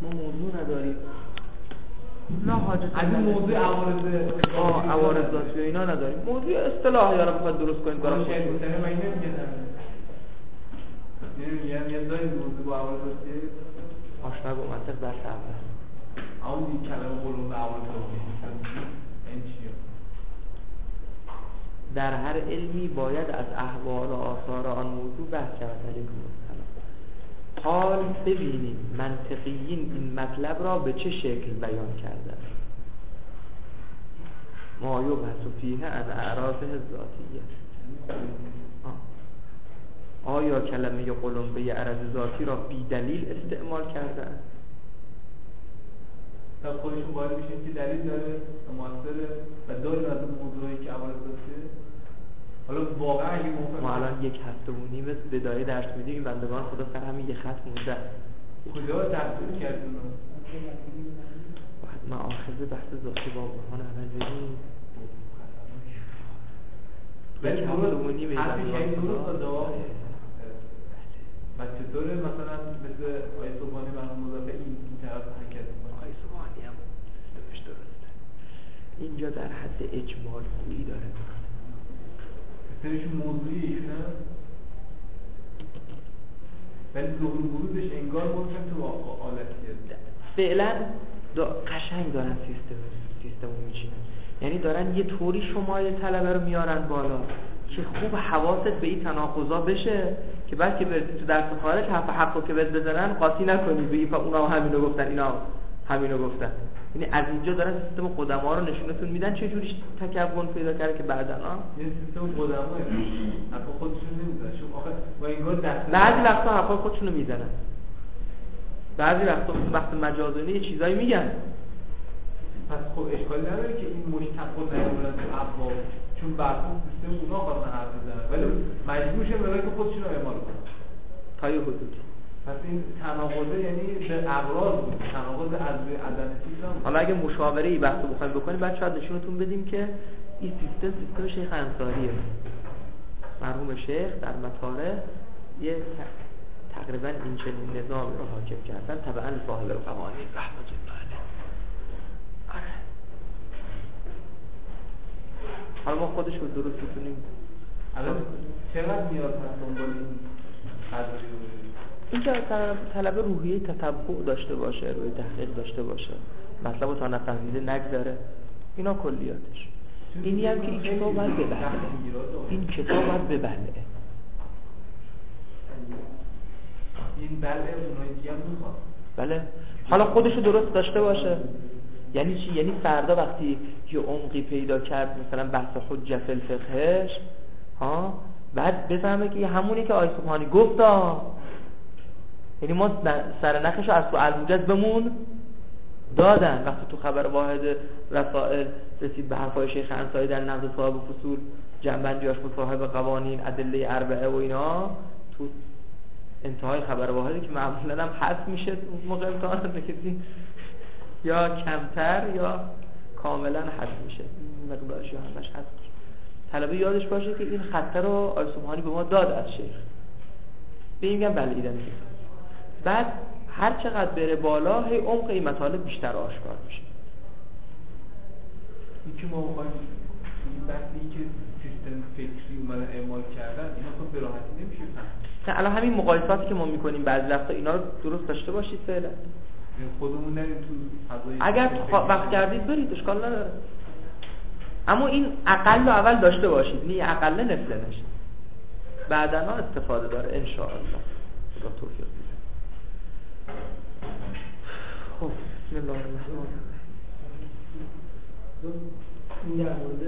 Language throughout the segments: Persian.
ما موضوع نداریم، نه حاجت از این موضوع عوارض ذاتی و اینا نداریم. موضوع اصطلاحی رو بخواد درست کنید برای خودتون. مثلا من نمیگم یه دایی موضوع با عوارض ذاتی آشنا با منطق در اول. اون این کلمه قلوب به عوارض ذاتی این چیه؟ در هر علمی باید از احوال و آثار آن موضوع بحث شود. حال ببینیم منطقیین این مطلب را به چه شکل بیان کردن. ما یبحث فیه عن اعراضه ذاتیه. آیا کلمه قلمبه عرض ذاتی را بی دلیل استعمال کردن؟ تا خودشون باید میشه که دلیل داره مؤثره و داره از اون موضوعی که عوارض ذاتی. حالا واقعا اگه ما الان 1 هفته و نیم بدایه درس میدیم، این بندگان خدا سر همین یه خط مونده. کجا تحصیل کردون؟ بعد ما آخر بحث ذاتی با برهان اول بدیم. ولی درست حرفش این درست داده و چطوره مثلا مثل آیه صبحانی برای مضافه این طرف حرکت میکنه؟ آیه صبحانی هم نوش درسته. اینجا در حد اجمال خویی داره سرشون موضوعی ایشونه ولی ظهور ورودش انگار ممکن تو آلتیه فعلا قشنگ دارن سیستم رو میچینن، یعنی دارن یه طوری شمای طلبه رو میارن بالا که خوب حواست به این تناقضا بشه که بعد که برسی تو درس خارج حقو که بزنن قاطی نکنی بگی اونا همینو گفتن اینا همینو گفتن. یعنی از اینجا دارن سیستم قدما رو نشونتون میدن چه جوری تکون پیدا کرده که بعداً این سیستم قدما حرف خودشون نمیزنن. شما آخه با انگار بعضی وقتا حرف خودشونو میزنن، بعضی وقتا مجازانه یه چیزایی میگن. پس خب اشکالی نداره که این مشتق و نمیدونن تو ابواب چون برخون سیستم اونا خواستن حرف بزنن ولی مجبورشه برای که خودشون رو اعمال کنن تا یه حدودی. پس این تناقضه یعنی به ابراز بود، تناقض از عدم سیستم. حالا اگه مشاوره ای بحثو بخوایم بکنیم بعد شاید نشونتون بدیم که این سیستم شیخ انصاریه، مرحوم شیخ در مطالع یه تقریبا این چنین نظامی رو حاکم کردن طبعا صاحب القوانین رحمت الله علیه. آره حالا ما خودش رو درست بکنیم. الان چقدر نیاز هست دنبال این قضایی؟ اینجا طلبه روحیه تتبع داشته باشه، روی تحقیق داشته باشه، مطلب رو تا نفهمیده نگذاره، اینا کلیاتش. اینی هم که این کتاب باید ببله، این کتاب باید ببله. این بله اونایی دیگه هم میخواد. بله حالا خودشو درست داشته باشه. یعنی چی؟ یعنی فردا وقتی یه عمقی پیدا کرد مثلا بحث حجت الفقهش بعد بفهمه که همونی که آیه سبحانی گفت یعنی ما سر نخش رو از تو الموجز بمون دادن. وقتی تو خبر واحد رسائل رسید به حرفای شیخ انصاری در نقد صاحب فصول جنبندیاش با صاحب قوانین ادله اربعه و اینا، تو انتهای خبر واحدی که معمولا هم حذف میشه موقع امتحان نکردین یا کمتر یا کاملا حذف میشه، مقدارش یا همش حذف میشه. طلبه یادش باشه که این خطه رو آیه سبحانی به ما داد از شیخ، میگم بله ایدن میگم. بعد هر چقدر بره بالا هی عمق این مطالب بیشتر آشکار میشه. این که ما بخوایم این بحثی که سیستم فکری اومدن اعمال کردن اینا خب به راحتی نمیشه فهم. الان همین مقایساتی که ما میکنیم بعضی وقتا اینا رو درست داشته باشید فعلا. خودمون نریم تو فضای اگر وقت کردید برید اشکال نداره، اما این اقل و اول داشته باشید، نه اقل نفله نشه، بعداً استفاده داره ان شاء الله. خدا توفیق بده. خب بسم الله الرحمن الرحیم. این در مورد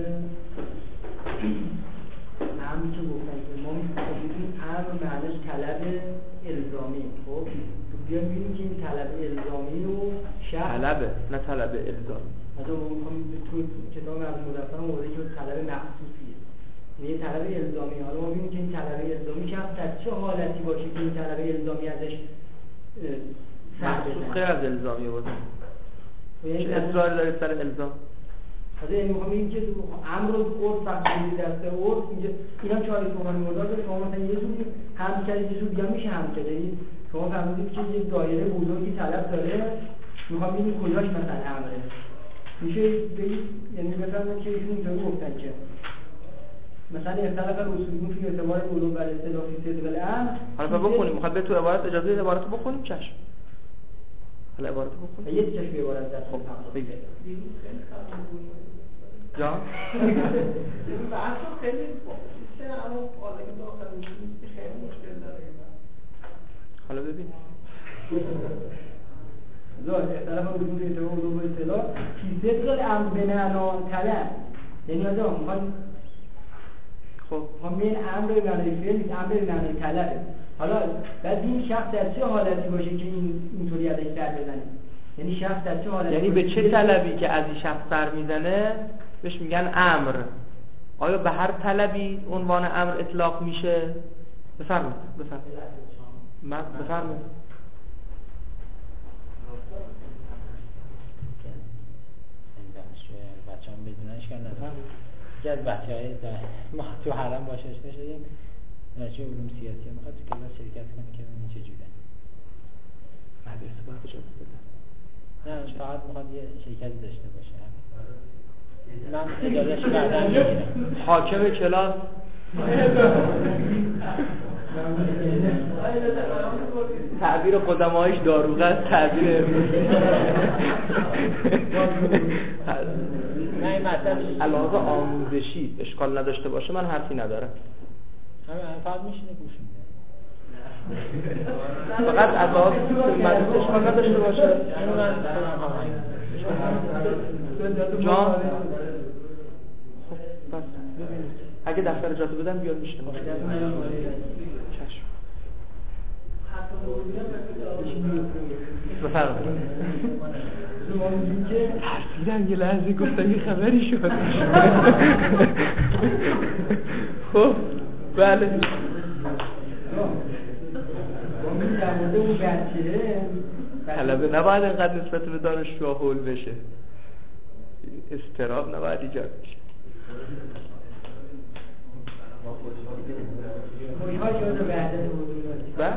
امر که گفتن که ما می‌گیم امر معنیش طلب الزامی. خب بیایم ببینیم که این طلب الزامی رو طلبه نه طلب الزامی. مثلا ما می‌خوایم تو کتاب از مدفع مورد که طلب مخصوصیه، یعنی طلب الزامی. حالا ما ببینیم که این طلب الزامی شخص در چه حالتی باشه که این طلب الزامی ازش مخصوص غیر از الزامی باشه. چه اصرار داره سر الزام؟ حالا یعنی میخوام بگیم که امر رو عرف وقتی دسته عرف میگه اینم چای سومانی مدار داره. شما مثلا یه جوری هم کردید یه جوری دیگه میشه هم کرد. یعنی شما فهمیدید که یک دایره بزرگی طلب داره میخوام ببینیم کجاش مثلا امره میشه بگید، یعنی مثلا که ایشون اینطوری گفتن که مثلا اختلاف اصولی فی اعتبار علوم و اصطلاح فی صدق الامر. حالا بخونیم، میخواد به تو عبارت اجازه بده عبارت بخونیم چشم. حالا عبارت بخونیم. یه چشم عبارت در خب بگید. جان؟ بحث خیلی سه اما حالا که داخل خیلی مشکل داره. حالا ببین. اختلاف اصولی فی اعتبار علوم و اصطلاح فی صدق الامر به معنا طلب. یعنی آدم میخواد خب این امر به معنای فعل نیست، امر به معنای طلبه. حالا بعد این شخص در چه حالتی باشه که اینطوری ازش سر بزنه؟ یعنی شخص در چه حالتی، یعنی به چه طلبی که از این شخص سر میزنه بهش میگن امر. آیا به هر طلبی عنوان امر اطلاق میشه؟ بفرمایید. بچه‌ام بدوننش که نفهمید. یکی از بچه‌های ما تو حرم باشه شدیم، دانشجو علوم سیاسی میخواد تو کلاس شرکت کنه که ببینه چه جوره. مدرسه باید اجازه بده. نه فقط میخواد یه شرکتی داشته باشه. من اجازهش بعداً میگیرم. حاکم کلاس تعبیر قدمایش داروغه است، تعبیر نه این مطلب علاوه آموزشی اشکال نداشته باشه من حرفی ندارم. همه فقط میشینه گوش میده. فقط علاوه مدرسه اشکال نداشته باشه. جان خب بس ببینید اگه دفتر اجازه بدن بیاد میشه. چشم. بفرمایید. ترسیدن یه لحظه گفتن یه خبری شد. خب بله. طلبه نباید اینقدر نسبت به دانشجوها هول بشه. اضطراب نباید ایجاد بشه. بله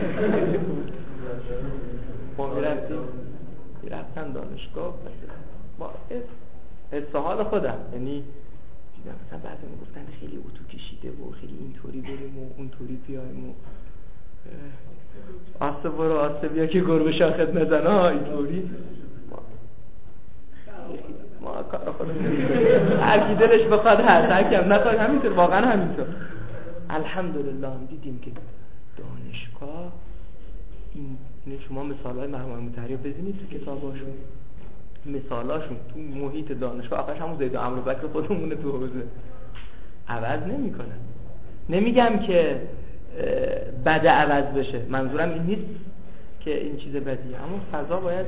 ما میرفتم دانشگاه با حال خودم، یعنی دیدم مثلا بعضی میگفتن خیلی اتو کشیده و خیلی اینطوری بریم و اونطوری بیایم و آسته برو آسته بیا که گربه شاخت نزنه ها اینطوری. ما کار خودم هر کی دلش بخواد هست، هر کی هم نخواد همینطور، واقعا همینطور. الحمدلله هم دیدیم که دانشگاه این شما مثالای مرحوم مطهری بزنید تو کتاباشون، مثالاشون تو محیط دانشگاه آخرش همون زید و عمرو بکر خودمونه تو حوزه عوض نمیکنه. نمیگم که بده عوض بشه، منظورم این نیست که این چیز بدیه، اما فضا باید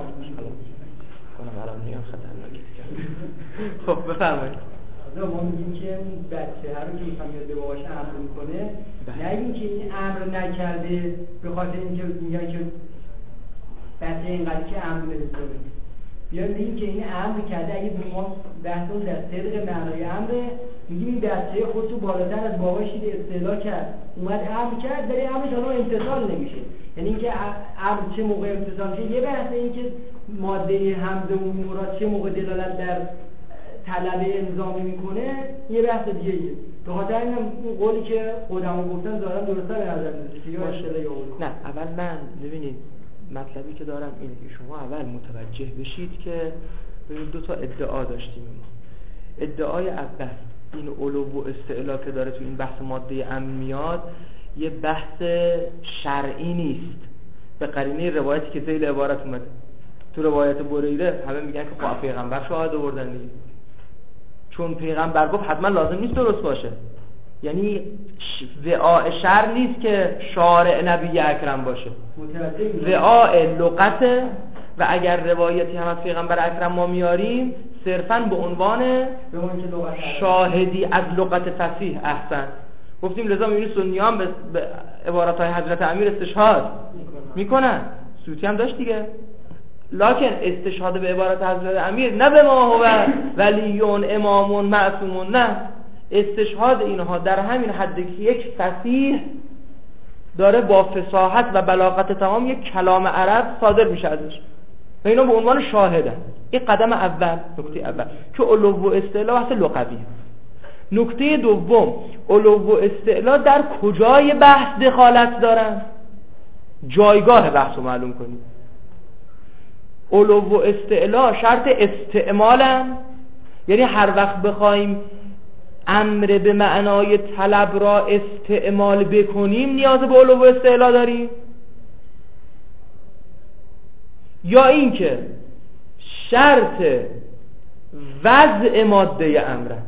کنم الان میان خطرناکه. خب بفرمایید. ما میگیم که بچه هر رو که میخوام یاد به باباش امر میکنه، نه اینکه این امر نکرده به خاطر اینکه میگن که بچه اینقدر که امر نمیکنه، بیان بگیم که این امر کرده. اگه ما بحثمون در صدق معنای امره، میگیم این بچه خودشو بالاتر از باباش دید اصطلاح کرد، اومد امر کرد، داره امرش الان امتثال نمیشه. یعنی اینکه امر چه موقع امتثال میشه یه بحثه، اینکه ماده حمزه و مراد چه موقع دلالت در طلب الزامی میکنه یه بحث دیگه ایه. به خاطر اینم اون قولی که خودمون گفتن ظاهرا درسته به نظر میاد که یا اصطلاح یا علوم. نه اول من ببینید مطلبی که دارم اینه که شما اول متوجه بشید که دو تا ادعا داشتیم ما. ادعای اول این علو و استعلا که داره تو این بحث ماده امر میاد یه بحث شرعی نیست، به قرینه روایتی که ذیل عبارت اومده. تو روایت بریده همه میگن که خب پیغمبر شاهد آوردن دیگه، چون پیغمبر گفت حتما لازم نیست درست باشه. یعنی وعاء شرع نیست که شارع نبی اکرم باشه، وعاء لغت. و اگر روایتی هم از پیغمبر اکرم ما میاریم صرفاً به عنوان شاهدی از لغت فصیح. احسن گفتیم، لذا میبینی سنی هم به عبارتهای حضرت امیر استشهاد میکنن. سوتی هم داشت دیگه، لکن استشهاد به عبارت حضرت امیر نه به ما هو ولیون امامون معصومون، نه، استشهاد اینها در همین حد که یک فصیح داره با فصاحت و بلاغت تمام یک کلام عرب صادر میشه ازش. و اینا به عنوان شاهدن. این قدم اول، نکته اول که علو و استعلا بحث لغویه. نکته دوم، علو و استعلا در کجای بحث دخالت دارن؟ جایگاه بحث رو معلوم کنید. علو و استعلا شرط استعمالن، یعنی هر وقت بخوایم امر به معنای طلب را استعمال بکنیم نیاز به علو و استعلا داریم، یا اینکه شرط وضع ماده امره.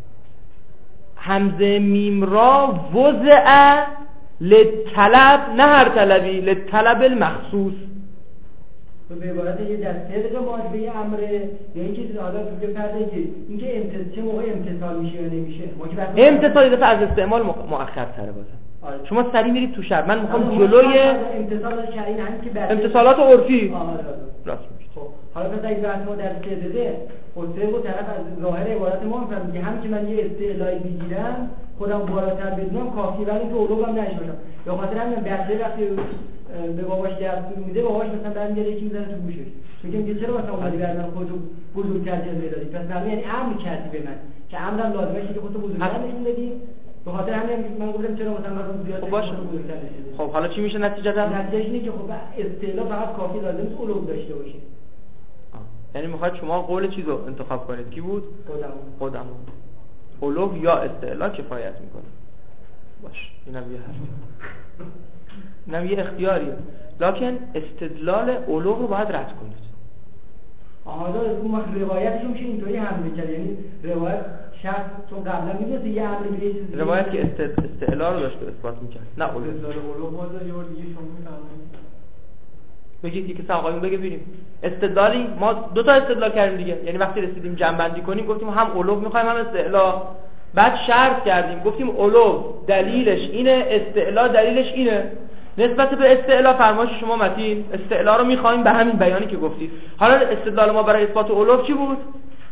همزه میم را وضع لطلب، نه هر طلبی، لطلب المخصوص. به عبارت یه دسته دیگه ماده امره، یا اینکه حالا تو بپردازید اینکه چه موقع امتصال میشه یا نمیشه. امتصال دفعه از استعمال مؤخر تره بازم. شما سریع میرید تو شرط. من میخوام جلوی امتصال شرعی نه که امتصالات عرفی راست میگید. خب حالا پس اگه بحث ما در سه داده، خودسه و طرف از ظاهر عبارت ما میفهمه که همین که من یه استعلایی بگیرم خودم بالاتر بدونم کافیه، ولی اینکه علوم نشم. به خاطر همین بچه وقتی به باباش درس میده، باباش مثلا برمیگره یکی میزنه تو گوشش، میگم که چرا مثلا اومدی برای من خودتو بزرگتر جلوه دادی؟ پس معلومه یعنی امر کردی به من که امرم لازمه که خودتو بزرگتر نشون بدی. به خاطر همین من گفتم چرا مثلا من زیاد بزرگتر نشون. خب حالا چی میشه نتیجه در؟ نتیجهش اینه که خب استعلا فقط کافی لازم نیست علوم داشته باشه. یعنی میخواد شما قول چیزو انتخاب کنید. کی بود؟ خودم. علو یا استعلا کفایت میکنه. باش، اینم یه حرف. اینم یه اختیاریه. لکن استدلال علو رو باید رد کنید. حالا اون روایتش میشه اینطوری حمله کرد، یعنی روایت شخص چون قبلا میگه یه امر میگه چیزی، روایت که استعلا رو داشت اثبات میکرد، نه علو. استدلال علو باز یه بار دیگه شما میفهمید. بگید یکی ساقایون بگه بریم. استدلالی ما دو تا استدلال کردیم دیگه، یعنی وقتی رسیدیم جمع کنیم گفتیم هم علو میخوایم هم استعلا، بعد شرط کردیم گفتیم علو دلیلش اینه، استعلا دلیلش اینه. نسبت به استعلا فرمایش شما متین استعلا رو میخوایم به همین بیانی که گفتید. حالا استدلال ما برای اثبات علو چی بود؟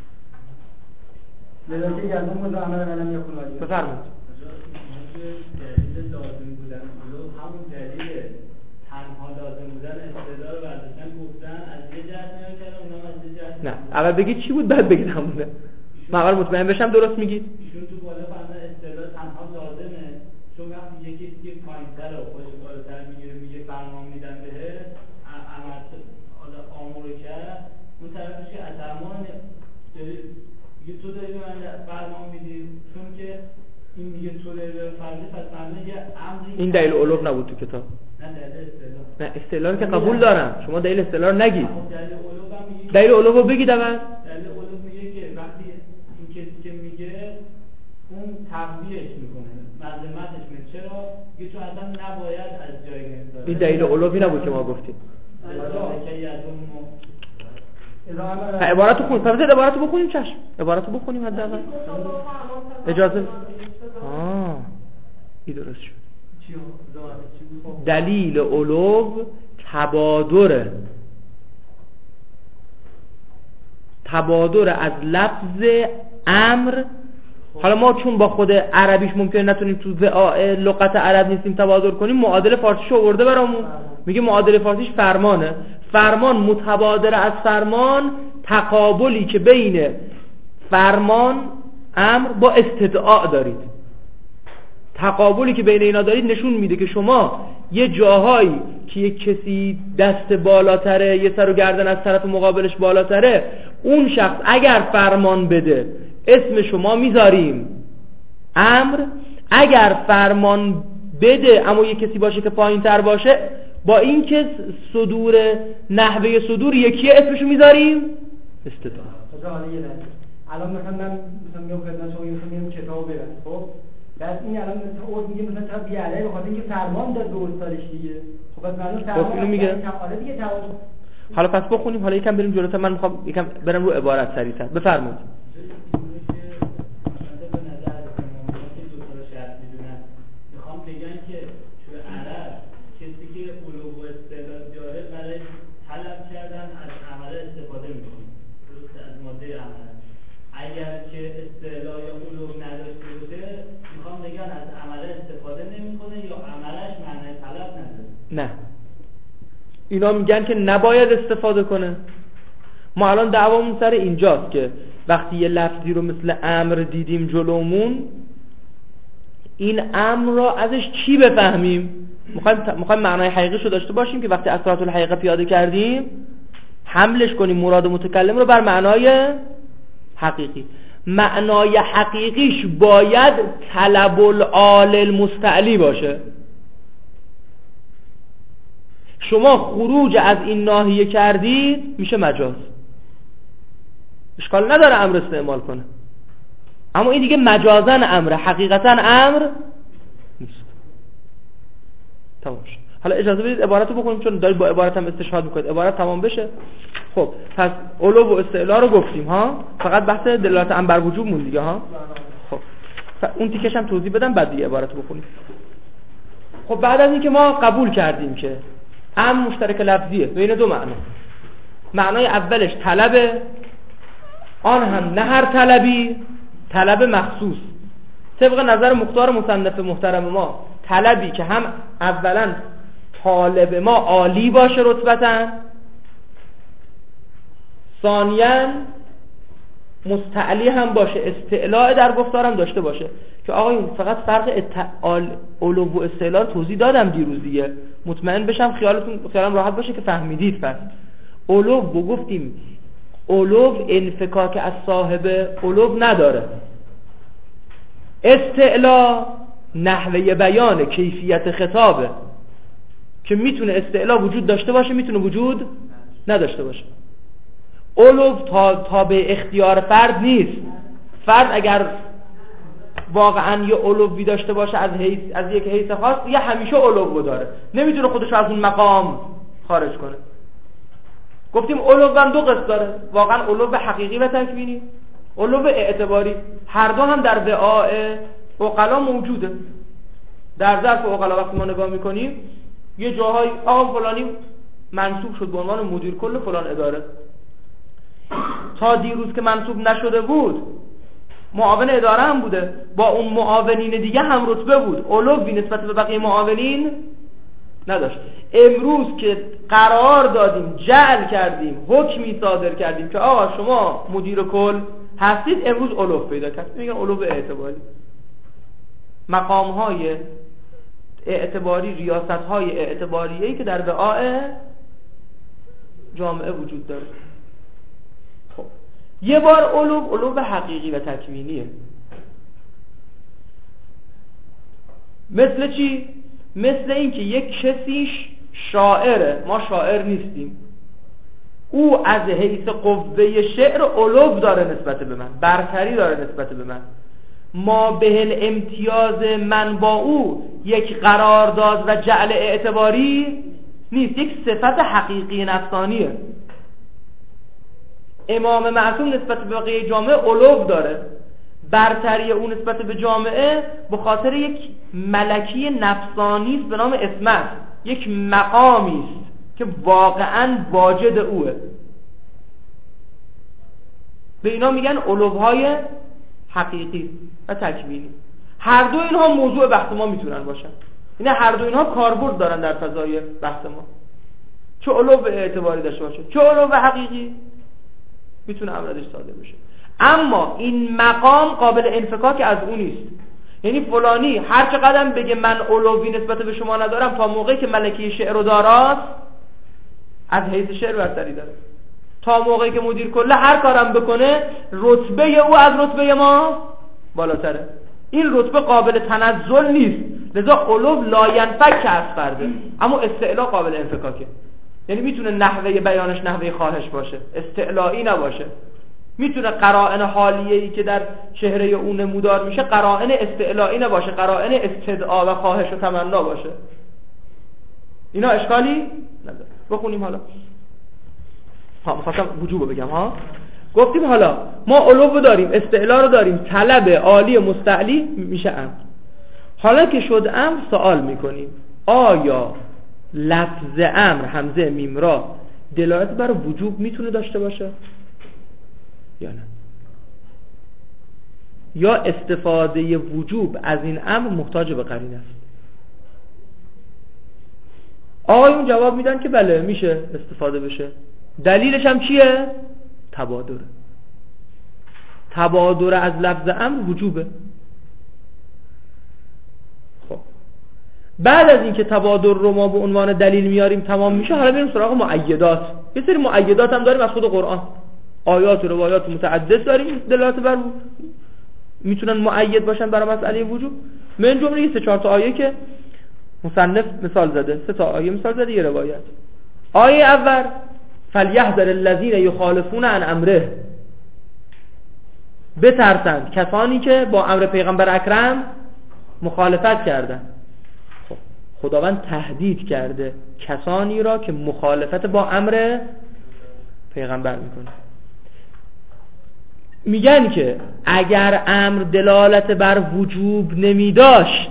لذا که یادم بود عمل علم یکون واجب. بفرمایید. دلیل لازم بودن علو همون دلیل تنها لازم بودن استعلا رو برداشتن گفتن از یه جهت نمی‌کردن، اونم از یه جهت. نه، اول بگید چی بود بعد بگید همونه. من اول مطمئن بشم درست میگید. ایشون تو بالا فرمودن استعلا تنها لازمه، چون وقتی یکی که پایین‌تر و خودش بالاتر میگه فرمان میدن بهش، عمل حالا امور کرد، اون طرفش که از فرمان یه تو داری به من فرمان میدی، چون که این میگه تو داری به فرضی، پس فرمان یه امری. این دلیل علو نبود تو کتاب. نه دلیل استعلا. نه استعلا که قبول دارم، شما دلیل استعلا رو نگید. دلیل علو هم میگه. دلیل علو رو بگید اول. دلیل علو میگه که وقتی این کسی که میگه اون تقویهش میکنه، ملزمتش میکنه. چرا؟ یه چون اصلا نباید از جای نمیداره. این دلیل علوی نبود که ما گفتیم. عبارتو خونیم. پس عبارتو بخونیم چشم. عبارتو بخونیم حداقل. اجازه. این درست شد. دلیل علو تبادر از لفظ امر. حالا ما چون با خود عربیش ممکنه نتونیم تو لغت عرب نیستیم تبادر کنیم، معادل فارسیشو آورده برامون. میگه معادل فارسیش فرمانه. فرمان متبادر از فرمان، تقابلی که بین فرمان امر با استدعا دارید. تقابلی که بین اینا دارید نشون میده که شما یه جاهایی که یک کسی دست بالاتره، یه سر و گردن از طرف مقابلش بالاتره، اون شخص اگر فرمان بده اسم شما میذاریم امر. اگر فرمان بده اما یه کسی باشه که پایین تر باشه، با این که نحوه صدور یکیه اسمشو میذاریم استدعا. الان مثلا من میگم خدمت شما میگم کتاب ببر، خب بعد این الان مثلا میگه مثلا تا بیاله به خاطر اینکه فرمان داد به استادش دیگه. خب پس معلومه فرمان میگه حالا دیگه توجه. حالا پس بخونیم. حالا یکم بریم جلوتر. من میخوام یکم برم رو عبارت سریعتر. بفرمایید. میخوام بگم که تو عرب کسی که علو و استعلا داره برای طلب کردن از عمل استفاده میکنه، درست از ماده عمل. اگر که استعلا یا علو نداشته باشه، میخوام بگم از عمل استفاده نمیکنه یا عملش معنی طلب نداره. نه، اینا میگن که نباید استفاده کنه. ما الان دعوامون سر اینجاست که وقتی یه لفظی رو مثل امر دیدیم جلومون، این امر را ازش چی بفهمیم؟ میخوایم معنای حقیقیش رو داشته باشیم که وقتی اثرات الحقیقه پیاده کردیم حملش کنیم مراد متکلم رو بر معنای حقیقی. معنای حقیقیش باید طلب العال المستعلی باشه. شما خروج از این ناحیه کردید میشه مجاز، اشکال نداره امر استعمال کنه، اما این دیگه مجازاً امره، حقیقتاً امر نیست. تمام شد. حالا اجازه بدید عبارت رو بخونیم چون دارید با عبارت هم استشهاد میکنید. عبارت تمام بشه. خب پس علو و استعلا رو گفتیم ها، فقط بحث دلالت امر بر وجوب مون دیگه ها. خب اون تیکش هم توضیح بدم بعد دیگه عبارت رو بخونیم. خب بعد از اینکه ما قبول کردیم که امر مشترک لفظیه بین دو معنا، معنای اولش طلبه، آن هم نه هر طلبی، طلب مخصوص طبق نظر مختار مصنف محترم ما، طلبی که هم اولا طالب ما عالی باشه رتبتاً، ثانیاً مستعلی هم باشه، استعلاء در گفتارم داشته باشه. که آقایون فقط فرق علو و استعلاء توضیح دادم دیروز دیگه، مطمئن بشم خیالم راحت باشه که فهمیدید. پس علو گفتیم علو انفکاک از صاحب علو نداره، استعلاء نحوه بیان کیفیت خطابه که میتونه استعلاء وجود داشته باشه، میتونه وجود نداشته باشه. علو تابع اختیار فرد نیست. فرد اگر واقعا یه علوی داشته باشه از یک حیث خاص، یه همیشه علو داره، نمیتونه خودش از اون مقام خارج کنه. گفتیم علو هم دو قسم داره، واقعا علو حقیقی و تکوینی، علو اعتباری. هر دو هم در وعاء عقلا موجوده. در ظرف عقلا وقتی ما نگاه میکنیم یه جاهای آقا فلانی منصوب شد به عنوان مدیر کل فلان اداره، تا دیروز که منصوب نشده بود معاون اداره هم بوده، با اون معاونین دیگه هم رتبه بود، علوی نسبت به بقیه معاونین نداشت. امروز که قرار دادیم، جعل کردیم، حکمی صادر کردیم که آقا شما مدیر کل هستید، امروز علو پیدا کرد، میگن علو اعتباری. مقام‌های اعتباری، ریاست‌های اعتباریه‌ای که در وعاء جامعه وجود داره. خب یه بار علو حقیقی و تکوینیه. مثل چی؟ مثل این که یک کسیش شاعره، ما شاعر نیستیم، او از حیث قوه شعر علو داره نسبت به من، برتری داره نسبت به من. ما به الامتیاز من با او یک قرارداد و جعل اعتباری نیست، یک صفت حقیقی نفسانیه. امام معصوم نسبت به بقیه جامعه علو داره، برتری اون نسبت به جامعه به خاطر یک ملکی نفسانی است به نام اسمت، یک مقامی است که واقعا واجد اوه. به اینا میگن علوهای حقیقی و تکوینی. هر دو اینها موضوع بحث ما میتونن باشن، یعنی هر دو اینها کاربرد دارن در فضای بحث ما، چه علو اعتباری داشته باشه چه علو حقیقی میتونه امردش صادر بشه. اما این مقام قابل انفکاک از اون نیست. یعنی فلانی هر چه قدم بگه من علوی نسبت به شما ندارم، تا موقعی که ملکی شعر و داراست از حیث شعر برتری داره. تا موقعی که مدیر کله هر کارم بکنه رتبه او از رتبه ما بالاتره. این رتبه قابل تنزل نیست، لذا علو لا ینفک از فرده، اما استعلا قابل انفکاکه. یعنی میتونه نحوه بیانش نحوه خواهش باشه، استعلایی نباشه. میتونه قرائن حالیه‌ای که در چهره اون نمودار میشه قرائن استعلایی نباشه، قرائن استدعا و خواهش و تمنا باشه. اینا اشکالی نداره. بخونیم حالا. می‌خواستم وجوب بگم ها. گفتیم حالا ما علو داریم، استعلا رو داریم، طلب عالی مستعلی میشه امر. حالا که شد امر سوال میکنیم آیا لفظ امر همزه میم را دلالت بر وجوب میتونه داشته باشه یا نه؟ یا استفاده وجوب از این امر محتاج به قرینه است؟ آقایون جواب میدن که بله میشه استفاده بشه. دلیلش هم چیه؟ تبادر از لفظ امر وجوبه. خب بعد از اینکه تبادر رو ما به عنوان دلیل میاریم تمام میشه، حالا بریم سراغ مؤیدات. یه سری مؤیدات هم داریم از خود قرآن، آیات و روایات متعدد داریم دلالت بر میتونن مؤید باشن برای مسئله وجوب. من جمله 3-4 تا آیه که مصنف مثال زده، 3 تا آیه مثال زده، یه روایت. آیه اول فلیحذر الذین یخالفون عن امره، بترسند کسانی که با امر پیغمبر اکرم مخالفت کردن. خب خداوند تهدید کرده کسانی را که مخالفت با امر پیغمبر میکنه. میگن که اگر امر دلالت بر وجوب نمی داشت،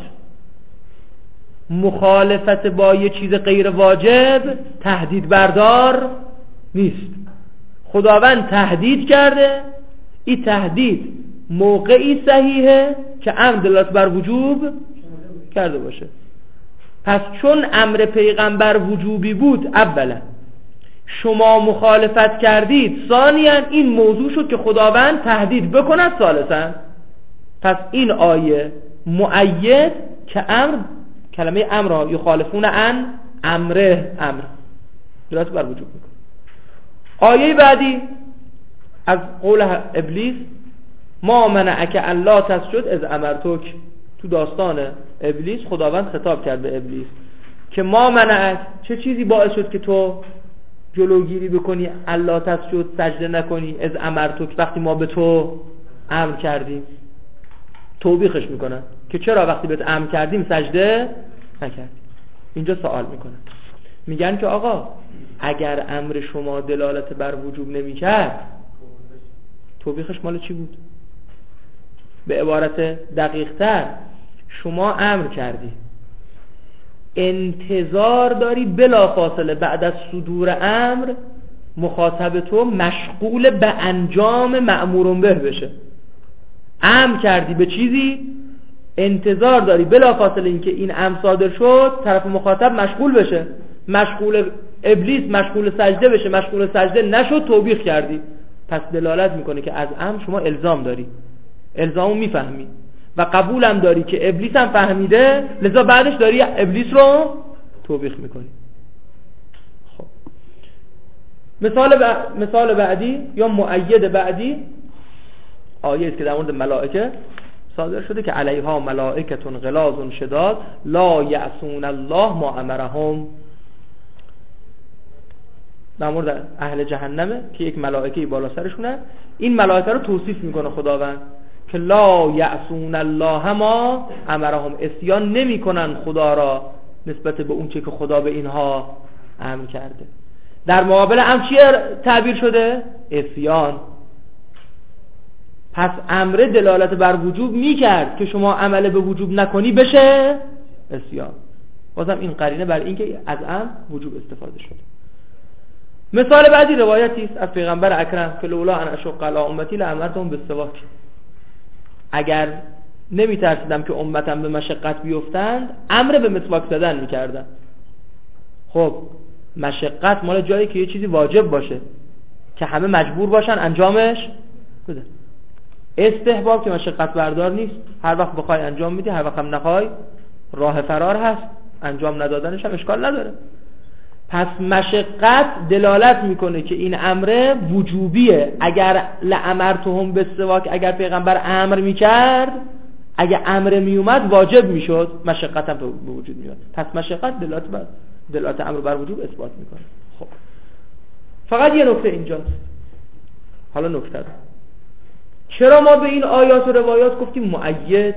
مخالفت با یه چیز غیر واجب تهدید بردار نیست. خداوند تهدید کرده، این تهدید موقعی صحیحه که امر دلالت بر وجوب کرده باشه. پس چون امر پیغمبر وجوبی بود اولا، شما مخالفت کردید، ثانیاً این موضوع شد که خداوند تهدید بکند ثالثاً. پس این آیه مؤید که امر، کلمه امر را یخالفون عن امره، امر دلالت بر وجوب میکنه. آیه بعدی از قول ابلیس ما منعک الا تسجد اذ امرتک. تو داستان ابلیس خداوند خطاب کرد به ابلیس که ما منعک، چه چیزی باعث شد که تو جلوگیری بکنی الا تسجد، سجده نکنی، از امرتک، وقتی ما به تو امر کردیم. توبیخش میکنن که چرا وقتی بهت امر کردیم سجده نکردی. اینجا سوال میکنن، میگن که آقا اگر امر شما دلالت بر وجوب نمیکرد، توبیخش مال چی بود؟ به عبارت دقیق تر، شما امر کردی، انتظار داری بلا فاصله بعد از صدور امر مخاطب تو مشغول به انجام مأمور به بشه. امر کردی به چیزی، انتظار داری بلا فاصله اینکه این امر صادر شد طرف مخاطب مشغول بشه، مشغول ابلیس مشغول سجده بشه، مشغول سجده نشد توبیخ کردی. پس دلالت میکنه که از امر شما الزام داری، الزامو میفهمی و قبولم داری که ابلیس هم فهمیده، لذا بعدش داری ابلیس رو توبیخ میکنی. خب مثال بعدی یا مؤید بعدی آیه است که در مورد ملائکه صادر شده که علیها ملائکتون غلاظ شداد لا یعصون الله ما امرهم. در مورد اهل جهنمه که یک ملائکه بالا سرشونه، این ملائکه رو توصیف میکنه خداوند که لا یعصون الله ما امرهم، عصیان نمیکنن خدا را نسبت به اون چه که خدا به اینها امر کرده. در مقابل امر چی تعبیر شده؟ عصیان. پس امر دلالت بر وجوب میکرد که شما عمل به وجوب نکنی بشه عصیان. بازم این قرینه بر این که از امر وجوب استفاده شده. مثال بعدی روایتی است از پیغمبر اکرم که لولا ان اشق علی امتی لامرتهم بالسواک. اگر نمیترسیدم که امتم به مشقت بیفتند امر به مسواک زدن میکردن. خب مشقت مال جایی که یه چیزی واجب باشه که همه مجبور باشن انجامش بده. استحباب که مشقت بردار نیست، هر وقت بخوای انجام میدی، هر وقت هم نخوای راه فرار هست، انجام ندادنش هم اشکال نداره. پس مشقت دلالت میکنه که این امر وجوبیه. اگر لامرتهم بالسواک، اگر پیغمبر امر میکرد، اگر امر میومد واجب میشد، مشقت هم به وجود میاد. پس مشقت دلالت امر بر وجوب اثبات میکنه. خب فقط یه نکته اینجاست. حالا نکته چرا ما به این آیات و روایات گفتیم مؤید؟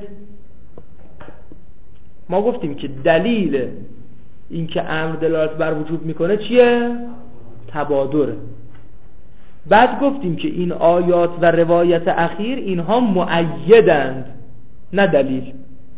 ما گفتیم که دلیل این که امر دلالت بر وجوب میکنه چیه؟ تبادره. بعد گفتیم که این آیات و روایت اخیر اینها مؤیدند، نه دلیل.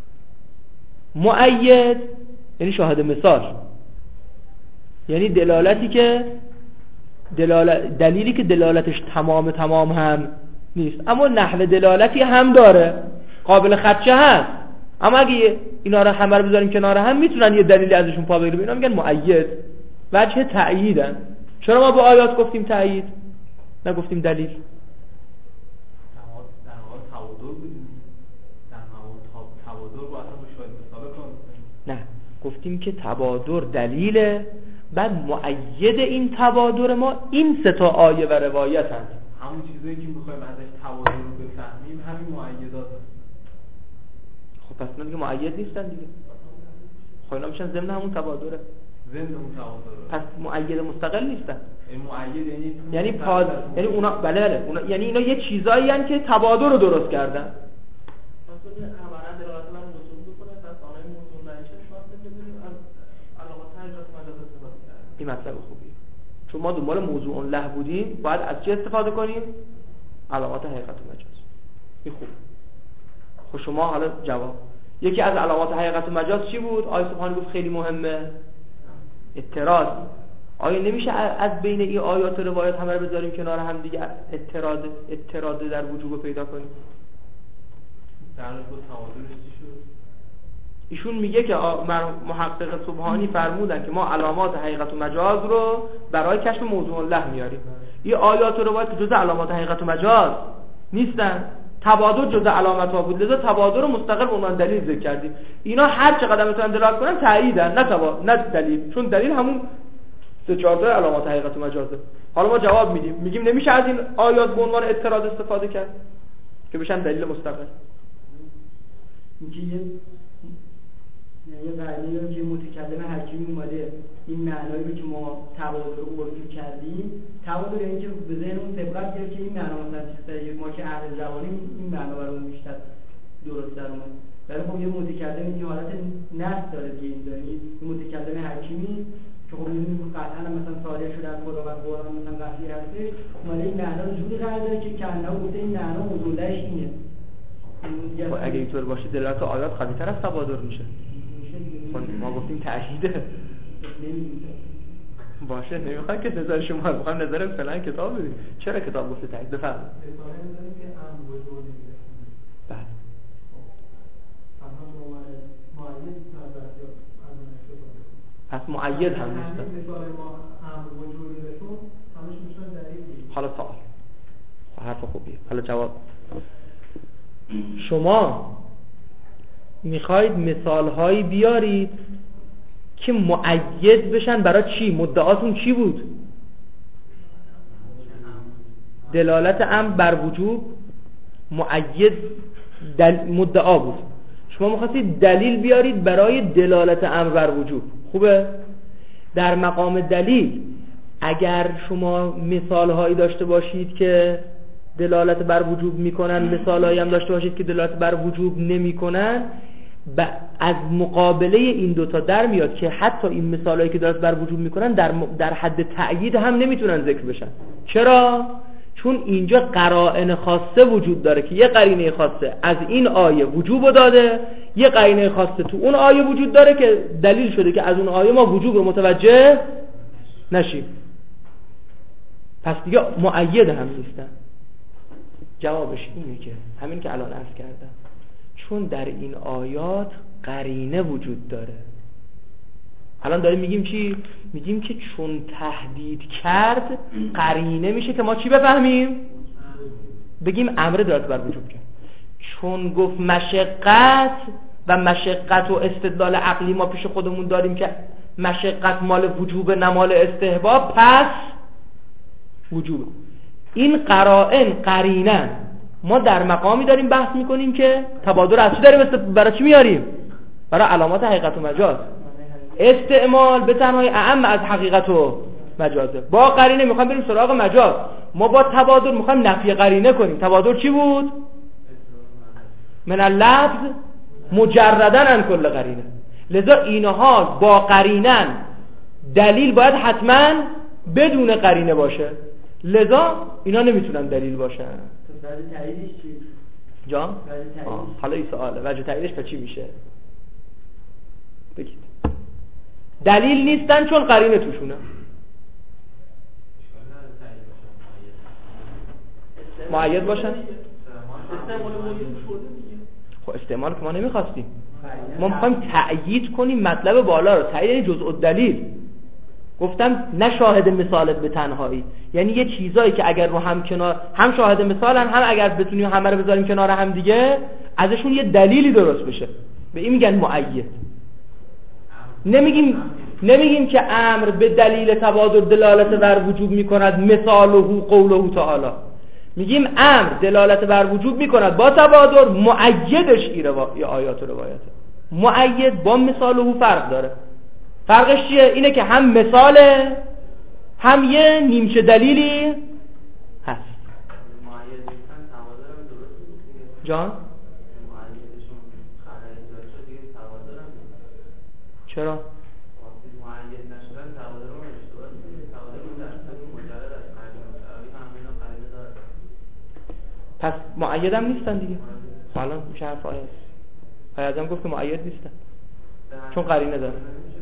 مؤید یعنی شاهد مثال، یعنی دلالتی که دلیلی که دلالتش تمام هم نیست، اما نحو دلالتی هم داره، قابل خدشه هست. اما اگه اینا رو همه رو بذاریم کنار هم میتونن یه دلیلی ازشون پا بگیریم. اینا میگن مؤید، وجه تأییدن. چرا ما به آیات گفتیم تأیید؟ نگفتیم دلیل. در واقع تبادر بودیم، در واقع تبادر با اصلا شاید مثال کار کنیم. نه، گفتیم که تبادر دلیله، بعد مؤید این تبادر ما این سه تا آیه و روایت هست. همون چیزایی که میخوایم ازش تبادر رو بفهمیم همین مؤیدات هست. خب پس اینا دیگه مؤید نیستن دیگه. خب اینا میشن ضمن همون تبادره. ضمن اون تبادره. پس مؤید مستقل نیستن. این مؤید یعنی اونا بله اونا یعنی اینا یه چیزایی هستن که تبادر رو درست کردن. اصلا عبارت درات من موضوع بکنه پس آنهای موضوع نشه شانس بدیم از علامات حقیقت مجاز استفاده کنیم. این مطلب خوبیه. چون ما دنبال موضوع له بودیم، باید از چه استفاده کنیم؟ علامات حقیقت مجاز. این خوب. خب شما حالا جواب. یکی از علامات حقیقت مجاز چی بود؟ آیه سبحانی گفت خیلی مهمه. اعتراض. آیا نمیشه از بین این آیات و روایات همه رو بذاریم کنار هم دیگه اعتراض در وجوب رو پیدا کنیم؟ در واقع تعادلش چی شد؟ ایشون میگه که محقق سبحانی فرمودن که ما علامات حقیقت و مجاز رو برای کشف موضوع له میاریم. این آیات و روایات جزء علامات حقیقت و مجاز نیستن. تبادر جزء علامت ها بود، لذا تبادر رو مستقل به عنوان دلیل ذکر کردیم. اینا هر چقدر میتونن دلالت کنن تاییدن، نه دلیل، چون دلیل همون 3-4 تا علامات حقیقت و مجازه. حالا ما جواب میگیم نمیشه از این آیات به عنوان اعتراض استفاده کرد که بشن دلیل مستقل. اینکه یه قرینه رو که متکلم حکیم اومده این معنایی رو که ما تبادر رو عرفی کردیم، تبادر یعنی که به ذهنمون سبقت گرفت که این معنا مثلا چیزی ما که اهل زبانی این معنا برامون بیشتر درست در اومد. ولی خب یه متکلم این حالت نص داره دیگه، این متکلم حکیمی که خب می‌دونیم قطعا مثلا صادر شده از خدا و قرآن مثلا قطعی هسته، مالی این معنا رو جوری قرار داره که کنه گفته این معنا موضوعش اینه. خب اگه اینطور باشه دلالت آیات قوی‌تر از تبادر میشه. ما گفتیم تأکیده باشه، نمیخوام که نظر شما رو بخوام نظر فلان کتاب بدیم. چرا کتاب گفته تأکید؟ بفرمایید. بله. پس مؤید هم نیست. حالا سوال. حرف خوبیه. حالا جواب. شما میخواید مثالهایی بیارید که مؤید بشن برای چی؟ مدعاتون چی بود؟ دلالت امر بر وجوب مؤید مدعا بود. شما میخواستید دلیل بیارید برای دلالت امر بر وجوب. خوبه؟ در مقام دلیل اگر شما مثالهایی داشته باشید که دلالت بر وجوب میکنن، مثالهایی هم داشته باشید که دلالت بر وجوب نمیکنن، از مقابله این دوتا در میاد که حتی این مثالهایی که دلالت بر وجوب میکنن در حد تأیید هم نمیتونن ذکر بشن. چرا؟ چون اینجا قرائن خاصه وجود داره که یه قرینه خاصه از این آیه وجوب داده، یه قرینه خاصه تو اون آیه وجود داره که دلیل شده که از اون آیه ما وجوب رو متوجه نشیم. پس دیگه مؤید هم نیستن. جوابش اینه که همین که الان عرض کردم، چون در این آیات قرینه وجود داره. الان داریم میگیم چی؟ میگیم که چون تهدید کرد قرینه میشه که ما چی بفهمیم؟ بگیم امر دارد بر وجوب کرد. چون گفت مشقت و مشقت و استدلال عقلی ما پیش خودمون داریم که مشقت مال وجوب نه مال استحباب، پس وجوب. این قرینه ما در مقامی داریم بحث میکنیم که تبادر از چی داریم برای چی میاریم؟ برای علامات حقیقت و مجاز. استعمال به تنهایی اعم از حقیقت و مجازه. با قرینه میخوایم بریم سراغ مجاز. ما با تبادر میخوایم نفی قرینه کنیم. تبادر چی بود؟ من اللفظ مجردن عن کل قرینه. لذا اینها با قرینن دلیل باید حتما بدون قرینه باشه، لذا اینا نمیتونن دلیل باشن. وجه تاییدش چی؟ جان؟ حالا این سواله، وجه تاییدش پس چی میشه؟ بگید. دلیل نیستن چون قرینه توشونه. مؤید باشن؟ خب استعمال که ما نمیخواستیم، ما میخوایم تأیید کنیم مطلب بالا رو. تأیید جزء الدلیل. گفتم نه شاهد مثالت به تنهایی، یعنی یه چیزایی که اگر رو هم کنار هم شاهد مثالن، هم اگر بتونیم همه رو بذاریم کنار هم دیگه ازشون یه دلیلی درست بشه، به این میگن مؤید. نمیگیم که امر به دلیل تبادر دلالت بر وجوب میکند، مثاله قوله تعالی. میگیم امر دلالت بر وجوب میکند با تبادر، مؤیدش این آیات و روایاته. مؤید با مثاله فرق داره. فرقش چیه؟ اینه که هم مثاله هم یه نیمچه دلیلی هست. جان؟ چرا؟ پس مؤید هم نیستن دیگه. حالا میشه حرف آیه است. آیه گفت که مؤید نیستن چون قرینه داره.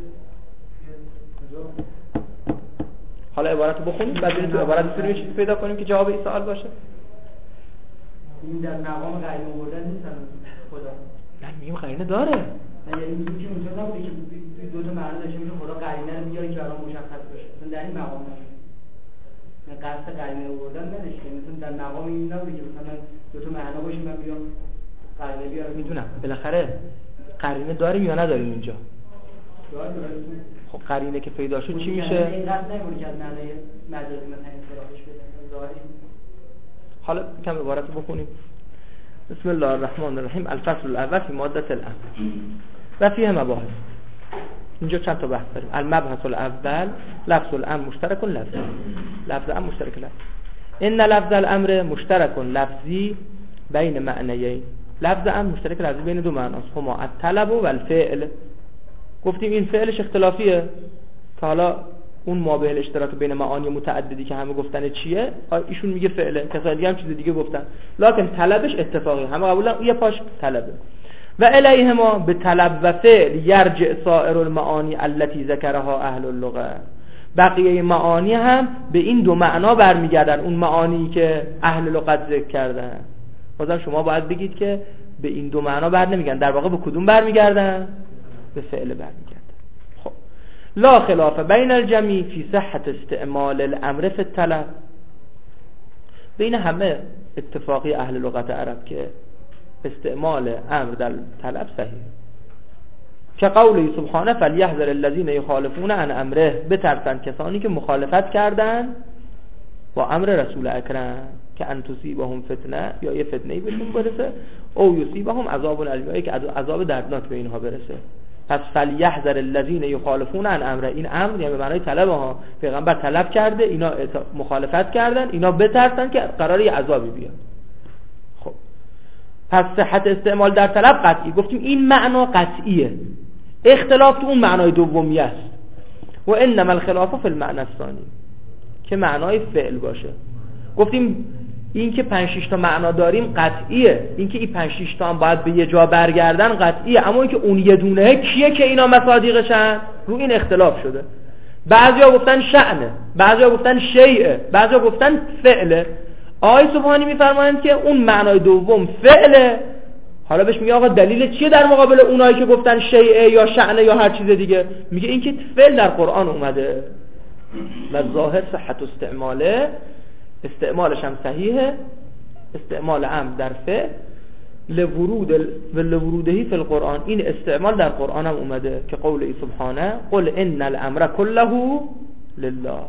حالا عبارت رو بخونیم بعد بریم تو عبارت بتونیم چیزی پیدا کنیم که جواب این سوال باشه. این در مقام قرینه آوردن نیستن خدا. نه میگیم قرینه داره. یعنی میگیم که اونجا نبوده که دو تا معنی داشته باشه خدا قرینه رو میاره که برام مشخص باشه. مثلا در این مقام نمیشه. نه قصد قرینه آوردن نمیشه. مثلا در مقام این نبوده که مثلا دو تا معنا باشه من بیام قرینه بیارم. میدونم بالاخره قرینه داریم یا نداریم اینجا؟ داریم. خب قرینه که پیدا شد چی میشه؟ اینقدر نمیشه که از معنای مجازی مثلا اصطلاحش بده ظاهری. حالا کم عبارت رو بخونیم. بسم الله الرحمن الرحیم. الفصل الاول فی ماده الامر و فیه مباحث. اینجا چند تا بحث داریم. المبحث الاول لفظ الامر مشترک لفظی. لفظ امر مشترک لفظی. ان لفظ الامر مشترک لفظی بین معنیین. لفظ امر مشترک لفظی بین دو معناست. هما الطلب و الفعل. گفتیم این فعلش اختلافیه که حالا اون مابه الاشتراک بین معانی متعددی که همه گفتن چیه، ایشون میگه فعله، کسایی دیگه هم چیز دیگه گفتن، لکن طلبش اتفاقی، همه قبولن یه پاش طلبه. و الیهما به طلب و فعل یرجع سائر المعانی التي ذکرها اهل اللغه. بقیه معانی هم به این دو معنا برمیگردن، اون معانی که اهل لغت ذکر کردن. بازم شما باید بگید که به این دو معنا بر نمیگردن، در واقع به کدوم برمیگردن؟ به فعل برمیگردن. خب لا خلاف بین الجميع فی صحت استعمال الامر فی الطلب. بین همه اتفاقی اهل لغت عرب که استعمال امر در طلب صحیح. که قولی سبحانه فلیحذر الذین یخالفون عن امره، بترسن کسانی که مخالفت کردن با امر رسول اکرم که ان تصیبهم فتنه، یا یه فتنه‌ای بهشون برسه، او یصیبهم عذاب الیم، که عذاب دردناک به اینها برسه. پس فلیحذر الذین یخالفون عن امره، این امر یعنی به معنای طلب ها، پیغمبر طلب کرده، اینا مخالفت کردن، اینا بترسن که قراره یه عذابی بیاد. خب پس صحت استعمال در طلب قطعی. گفتیم این معنا قطعیه، اختلاف تو اون معنای دومی است. و انما الخلاف فی المعنى الثانی، که معنای فعل باشه. گفتیم این که 5-6 تا معنا داریم قطعیه، این که این 5-6 تا هم باید به یه جا برگردن قطعیه، اما این که اون یه دونه کیه که اینا مصادیقشن، رو این اختلاف شده. بعضیا گفتن شأنه، بعضیا گفتن شیئه، بعضیا گفتن فعله. آقای سبحانی میفرمایند که اون معنای دوم فعله. حالا بهش میگه آقا دلیل چیه در مقابل اونایی که گفتن شیئه یا شأنه یا هر چیز دیگه؟ میگه این که فعل در قرآن اومده و ظاهر صحت استعماله، استعمالش هم صحیحه، استعمال امر در فعل لورودهی فی القرآن، این استعمال در قرآن هم اومده که قول سبحانه قل ان الامر كله لله.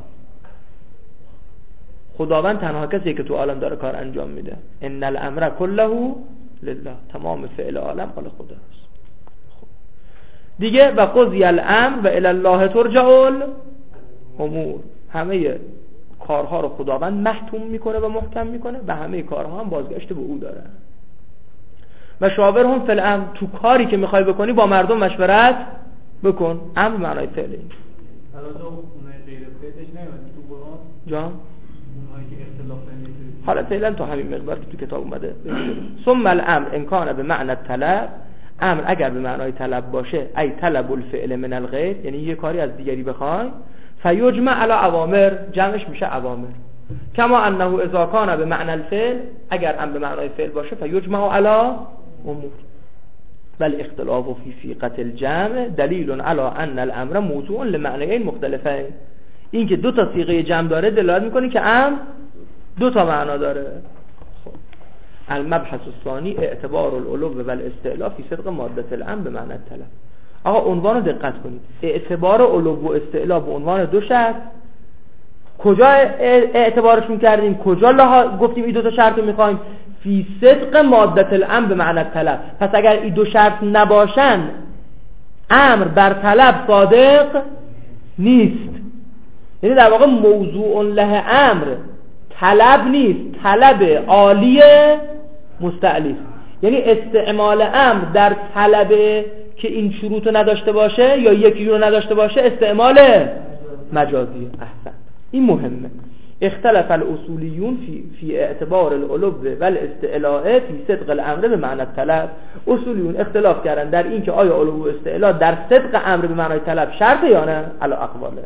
خداوند تنها کسی که تو عالم داره کار انجام میده. ان الامر كله لله، تمام فعل عالم مال خداست. خب دیگه و قضی الامر و الی الله ترجع الامور، همه کارها رو خداوند محتوم میکنه و محکم میکنه و همه کارها هم بازگشت به او داره. و شاورهم فی الامر، تو کاری که میخوای بکنی با مردم مشورت بکن. امر معنای فعل این. البته اونای غیر فعلش نمیاد تو قرآن جان، اونایی که اختلاف نمیشه حالا فعلا تو همین مقدار که تو کتاب اومده. ثم الامر ان کان به معنی طلب، امر اگر به معنای طلب باشه، ای طلب الفعل من الغیر، یعنی یه کاری از دیگری بخوای، فیجمع علی اوامر، جمعش میشه اوامر. کما انه اذا کان به معنی الفعل، اگر امر به معنای فعل باشه، فیجمع علی امور. بل اختلاف فی صیغه الجمع دلیل علی ان الامر موضوع لمعنیین مختلفین. این که دو تا صیغه جمع داره دلالت میکنه که امر دو تا معنا داره. خب المبحث الثانی اعتبار العلو و الاستعلاء فی صدق ماده الامر به معنی الطلب. آقا عنوان رو دقت کنید، اعتبار علو و استعلاء به عنوان دو شرط. کجا اعتبارشون کردیم؟ کجا گفتیم این دو تا شرط رو میخوایم؟ فی صدق ماده الامر به معنی الطلب. پس اگر این دو شرط نباشن امر بر طلب صادق نیست. یعنی در واقع موضوع له امر طلب نیست، طلب عالی مستعلی. یعنی استعمال امر در طلب که این شروط رو نداشته باشه یا یکی رو نداشته باشه استعمال مجازیه. احسن، این مهمه. اختلف الاصولیون فی اعتبار العلو و الاستعلاء فی صدق الامر به معنی الطلب. اصولیون اختلاف کردن در این که آیا علو و استعلاء در صدق امر به معنی طلب شرط یا نه. علی اقواله.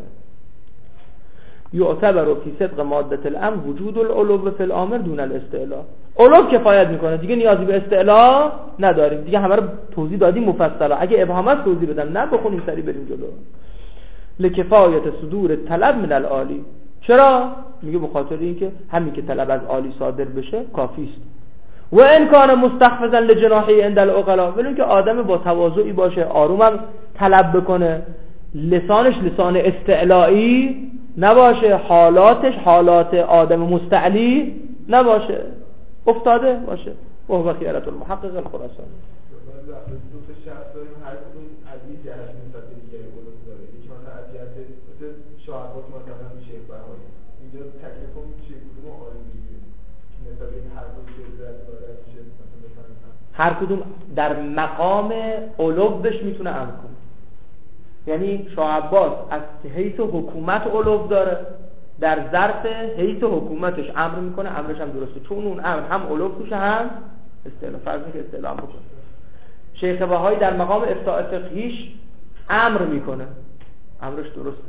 یعتبر فی صدق ماده الامر وجود العلو فی الامر دون الاستعلاء. علو کفایت میکنه، دیگه نیازی به استعلاء نداریم، دیگه همه رو توضیح دادیم مفصلا. اگه ابهام است توضیح بدم، نه بخونیم سری بریم جلو. لکفایت صدور طلب من العالی. چرا؟ میگه بخاطر اینکه همین که طلب از عالی صادر بشه کافی است. و ان کان مستحفظا لجناحی عند العقلاء، ولی اینکه آدم با تواضعی باشه، آرومم طلب بکنه، لسانش لسان استعلائی نباشه، حالاتش حالات آدم مستعلی نباشه، افتاده باشه. وهو خیارت المحقق الخراسانی. دو تا شخص داریم، هر کدوم از این جهت نسبت به دیگری علو داره. یکی مثلا از جهت مثل شاهبات مثلا میشه بهایی، اینجا تکلیفون میشه کدوم عالی میگیره نسبت به این هر کدوم که ازرد داره میشه مثلا بفهمم هر کدوم در مقام علوش میتونه امر کنه. یعنی شاه عباس از حیث حکومت علو داره، در ظرف حیث حکومتش امر میکنه، امرش هم درسته، چون اون امر هم علو توشه هم استعلاء. فرض که استعلاء بکنه. شیخ بهایی در مقام افتاء فقهیش امر میکنه، امرش درسته.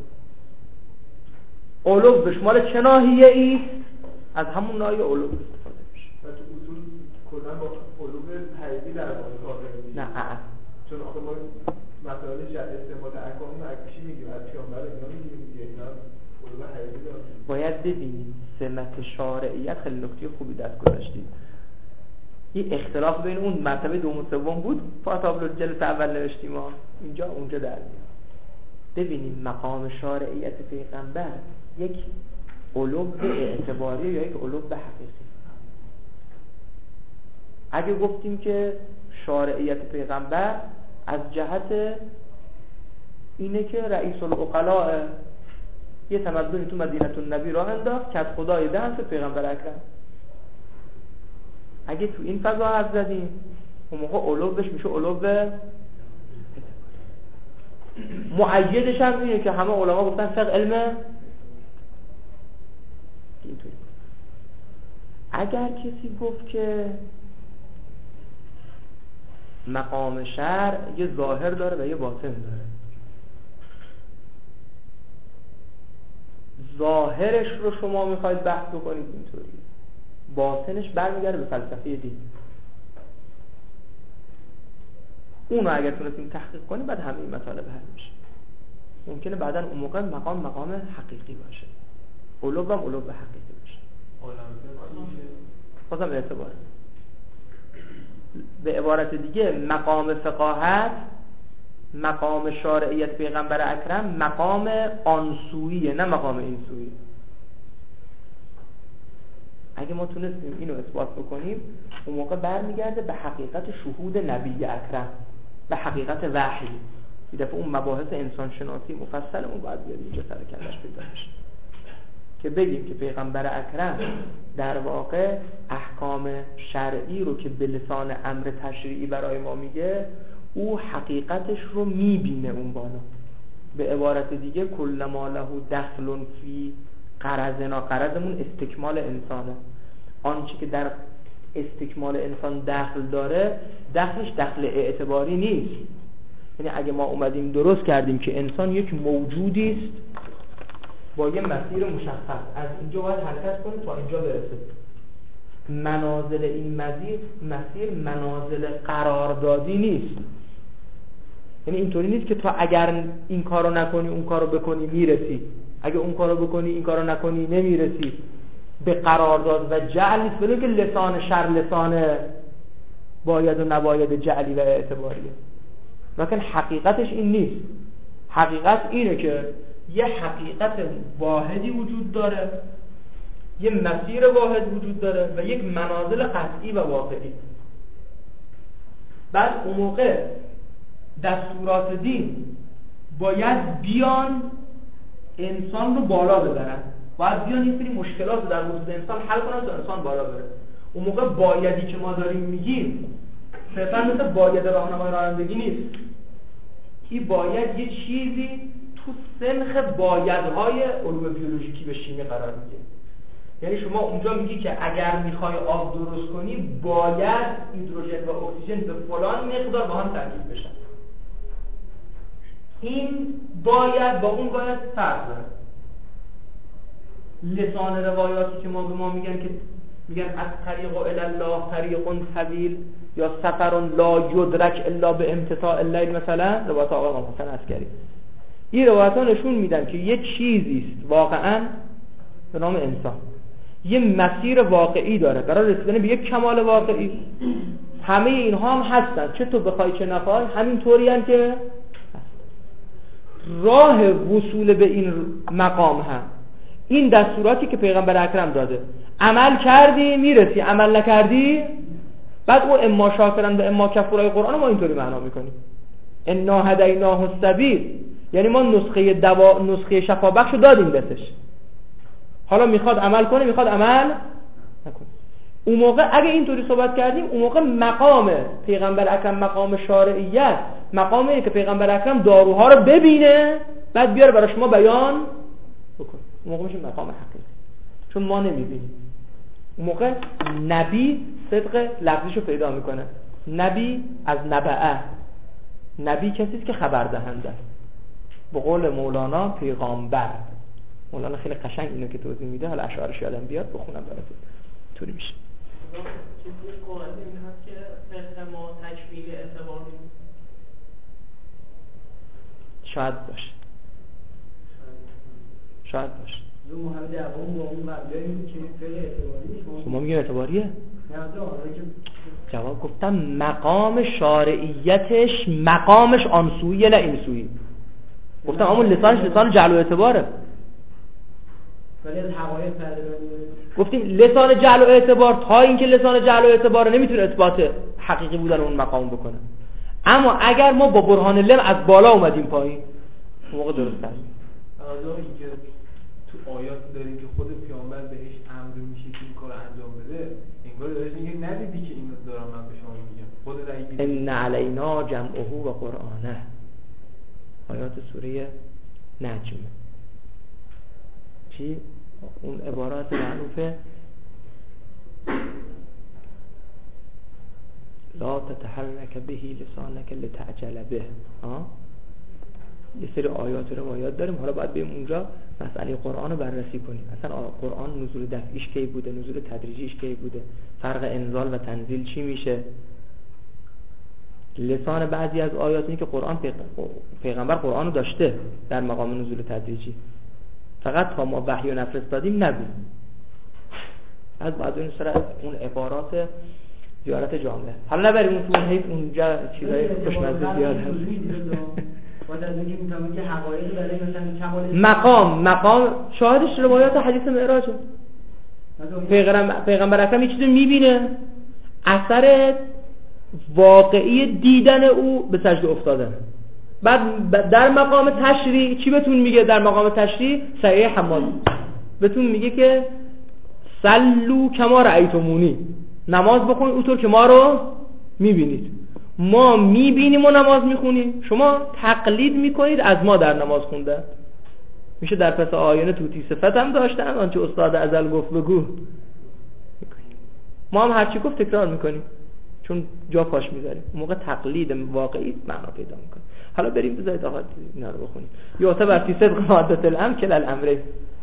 علو به شمال چه ناحیه ایست؟ از همون ناحیه علو استفاده میشه. و تو اصول کلا با علو حقیقی در واقع کار میشه. نه چون آخه ما مسائل استعمال احکام مکشی میگیم، از پیامبر اینا میگیم دیگه، اینا علو حقیقی دارن. باید ببینیم سمت شارعیت. خیلی نکته خوبی دست گذاشتید. این اختلاف بین اون مرتبه دوم و سوم بود، فاتابلو جلسه اول نوشتیم ما، اینجا اونجا در میاد. ببینیم مقام شارعیت پیغمبر یک علو اعتباری یا یک علو حقیقی. اگه گفتیم که شارعیت پیغمبر از جهت اینه که رئیس العقلاء یه تمدنی تو مدینه النبی راه انداخت که از خدای دهن پیغمبر اکرم، اگه تو این فضا حرف زدیم اون موقع علو بهش میشه علو معیدش هم اینه که همه علما گفتن فقه علم اینطوری. اگر کسی گفت که مقام شرع یه ظاهر داره و یه باطن داره، ظاهرش رو شما میخواید بحث بکنید اینطوری، باطنش برمیگرده به فلسفه دین. اونو اگر تونستیم تحقیق کنیم بعد همه این مطالب حل میشه. ممکنه بعدن اون موقع مقام حقیقی باشه، علو هم علو حقیقی باشه. بازم اعتباره. به عبارت دیگه مقام فقاهت، مقام شارعیت پیغمبر اکرم مقام آنسویه، نه مقام اینسویه. اگه ما تونستیم اینو اثبات بکنیم اون موقع برمیگرده به حقیقت شهود نبی اکرم، به حقیقت وحی. یه دفعه اون مباحث انسان شناسی مفصلمون باید بیاد اینجا سر کلش پیدا بشه که بگیم که پیغمبر اکرم در واقع احکام شرعی رو که به لسان امر تشریعی برای ما میگه او حقیقتش رو میبینه اون بالا. به عبارت دیگه کل ما له دخل فی غرضنا، غرضمون استکمال انسانه. آنچه که در استکمال انسان دخل داره دخلش دخل اعتباری نیست. یعنی اگه ما اومدیم درست کردیم که انسان یک موجودی است با یه مسیر مشخص، از اینجا باید حرکت کنه تا اینجا برسه، منازل این مسیر منازل قراردادی نیست. یعنی اینطوری نیست که تا اگر این کارو نکنی اون کارو بکنی میرسی. اگه اون کارو بکنی این کارو نکنی نمیرسی به قرارداد و جعل نیست، ولی که لسان شر لسان باید و نباید جعلی و اعتباریه. لکن حقیقتش این نیست. حقیقت اینه که یه حقیقت واحدی وجود داره، یه مسیر واحد وجود داره و یک منازل قطعی و واقعی. بعد اون موقع دستورات دین باید بیان انسان رو بالا ببرن، باید بیان یه سری مشکلات رو در وجود انسان حل کنن تا انسان بالا بره. اون موقع بایدی که ما داریم میگیم صرفا مثل باید راهنمای رانندگی نیست. این باید یه چیزی تو سنخ بایدهای علوم بیولوژیکی به شیمی قرار میگیره. یعنی شما اونجا میگی که اگر میخوای آب درست کنی باید هیدروژن و اکسیژن به فلان مقدار با هم ترکیب بشن. این باید با اون باید فرق داره. لسان روایاتی که ما به ما میگن از طریق الله طریق طویل یا سفر لا یدرک الا به امتثاء اللیل، مثلا روایت آقای امام حسن عسکری، این روایت ها نشون میدن که یه چیزی است واقعا به نام انسان، یه مسیر واقعی داره برای رسیدن به یک کمال واقعی. همه اینها هم هستن، چه تو بخوای چه نخوای همین طوری هم که راه وصول به این مقام هم این دستوراتی که پیغمبر اکرم داده، عمل کردی میرسی، عمل نکردی بعد او اما شاکرن و اما کفورای قرآن ما اینطوری معنا میکنیم انا هدیناه السبیل، یعنی ما نسخه شفابخش رو دادیم بهش، حالا میخواد عمل کنه میخواد عمل نکنه. اون موقع اگه اینطوری صحبت کردیم اون موقع مقام پیغمبر اکرم مقام شارعیت، مقامیه که پیغمبر اکرم داروها رو ببینه بعد بیاره برای شما بیان بکنه. اون موقع میشه مقام حقیقی، چون ما نمیبینیم. اون موقع نبی صدق لفظیشو پیدا میکنه. نبی از نبعه، نبی کسیست که خبر دهنده. به قول مولانا پیغامبر. مولانا خیلی قشنگ اینو که توضیح میده، حالا اشعارش یادم بیاد بخونم براتون. طوری میشه. چیزی قرآن این هست که فقه ما تکمیل اعتبار نیست. شاید باشه. دو محمد عوام با اون مبدأ میگه که فقه اعتباری نیست. ما میگیم اعتباریه؟ نه جواب گفتم مقام شارعیتش مقامش آن سویه نه این سویی. گفتم همون لسانش لسان جعل و اعتباره. ولی از حقایق پرده گفتیم لسان جعل و اعتبار تا اینکه لسان جعل و اعتبار نمیتونه اثبات حقیقی بودن اون مقام بکنه. اما اگر ما با برهان لم از بالا اومدیم پایین موقع درست است. آدم اینکه تو آیات داریم که خود پیامبر بهش امر میشه که این کارو انجام بده، انگار داره میگه ندیدی که اینو دارم من به شما میگم. خود رأی ان علینا جمعه و قرآنه. آیات سوره نجم. چی؟ اون عبارات معروفه لا تتحرک به لسانک لتعجل به. یه سری آیات رو روایات داریم، حالا باید بریم اونجا مسئله قرآن رو بررسی کنیم. اصلا قرآن نزول دفعیش کی بوده، نزول تدریجیش کی بوده، فرق انزال و تنزیل چی میشه. لسان بعضی از آیات اینه که قرآن پیغمبر قرآن رو داشته در مقام نزول تدریجی، فقط تا ما وحی و نفرستادیم نبود. از اون سر اون عبارات زیارت جامعه حالا نبریم اون تو حیف اونجا چیزای خوشمزه زیاد هست. مقام شاهدش روایات حدیث معراجه. پیغمبر اکرم یه چیزی میبینه، اثر واقعی دیدن او به سجده افتادن. بعد در مقام تشریع چی بهتون میگه؟ در مقام تشریع صحیح حماد بهتون میگه که صلوا کما رأیتمونی، نماز بخونید اونطور که ما رو میبینید. ما میبینیم و نماز میخونیم، شما تقلید میکنید از ما در نماز خونده. میشه در پس آینه توتی صفت هم داشتن، آنچه استاد ازل گفت بگو. ما هم هرچی گفت تکرار میکنیم چون جا پاش میذاریم. موقع تقلید واقعی معنا پیدا میکنه. حالا بریم بذارید آقا اینا رو بخونیم. یعتبر فی صدق ماده الامر کل الامر.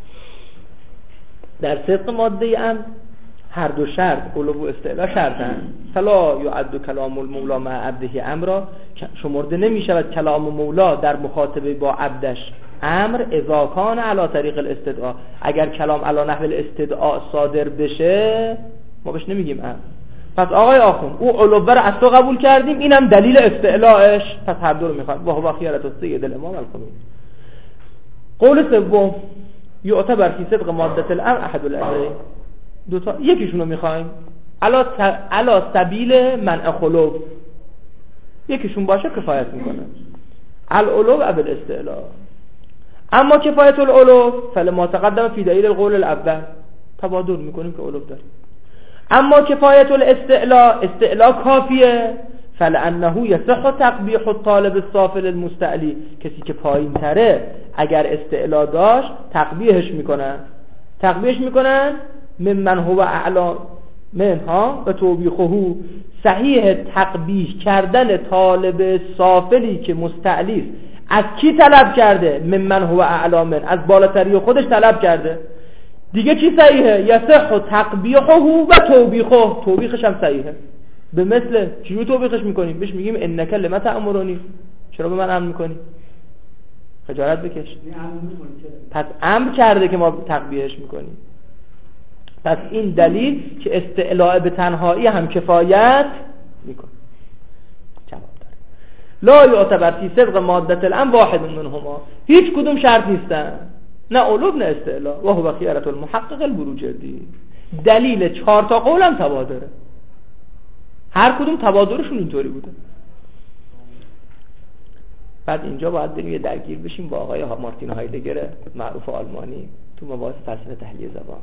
در صدق ماده امر هر دو شرط قلوب و استعلا شرطن. فلا یعد کلام المولا مع عبده امرا، شمرده نمی شود کلام مولا در مخاطبه با عبدش امر اذا کان علی طریق الاستدعاء، اگر کلام علی نحو الاستدعاء صادر بشه ما بهش نمیگیم امر. پس آقای آخوند او علوه رو از تو قبول کردیم، اینم دلیل استعلاءش، پس هر دو رو میخواد. و هو خیارة السید الامام الخمینی. قول سوم یعتبر فی صدق ماده الامر احد الامرین، دو تا، یکیشون رو میخوایم علا سبیل منع خلو، یکیشون باشه کفایت میکنه، العلو و بالاستعلاء. اما کفایت العلو فلما تقدم فی دلیل القول الاول، تبادر میکنیم که علو داریم. اما کفایت الاستعلاء، استعلاء کافیه، فلانه یصح تقبیح الطالب السافل المستعلی، کسی که پایین تره اگر استعلاء داشت تقبیحش میکنن ممن هو اعلا منها و توبیخه، صحیح تقبیح کردن طالب سافلی که مستعلی از کی طلب کرده؟ ممن هو اعلا من، از بالاتری خودش طلب کرده. دیگه چی صحیحه؟ یصح تقبیحه و توبیخه، توبیخش هم صحیحه. به مثل چجوری توبیخش میکنیم؟ بهش میگیم انک لما تأمرونی، چرا به من امر میکنی؟ خجالت بکش. پس امر کرده که ما تقبیحش میکنیم. پس این دلیل که استعلاء به تنهایی هم کفایت میکنه. جواب داره لا یعتبر فی صدق ماده الامر واحد منهما، هیچ کدوم شرط نیستن، نه علو نه استعلاء. و هو خیارة المحقق البروجردی. دلیل 4 تا قول هم تبادره، هر کدوم تبادرشون اینطوری بوده. بعد اینجا باید بریم یه درگیر بشیم با آقای مارتین هایدگر معروف آلمانی تو مباحث فلسفه تحلیل زبان،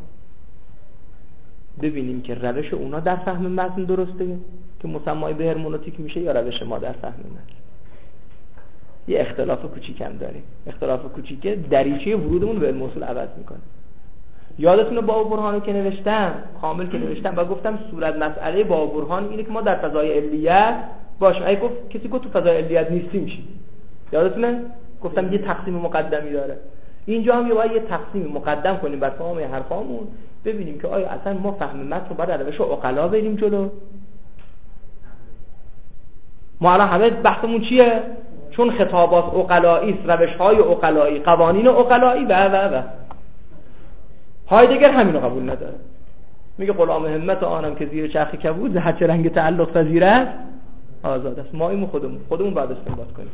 ببینیم که روش اونا در فهم متن درسته که مسمای به هرمونوتیک میشه یا روش ما در فهم متن. یه اختلاف کوچیک هم داریم، اختلاف کوچیکه دریچه ورودمون به علم اصول عوض میکنه. یادتونه باب برهانو که نوشتم، کامل که نوشتم و گفتم صورت مسئله باب برهان اینه که ما در فضای علیت باشیم. اگه کسی گفت تو فضای علیت نیستیم چی؟ یادتونه گفتم یه تقسیم مقدمی داره. اینجا هم باید یه تقسیم مقدم کنیم بر تمام حرفامون، ببینیم که آیا اصلا ما فهم متن رو باید روش عقلا بریم جلو. ما الان همه بحثمون چیه؟ چون خطابات عقلایی است، روش‌های عقلایی، قوانین عقلایی و هایدگر همین رو قبول نداره. میگه غلام همت آنم که زیر چرخ کبود هر چه رنگ تعلق پذیر است آزاد است. ما اینو خودمون باید استنباط کنیم.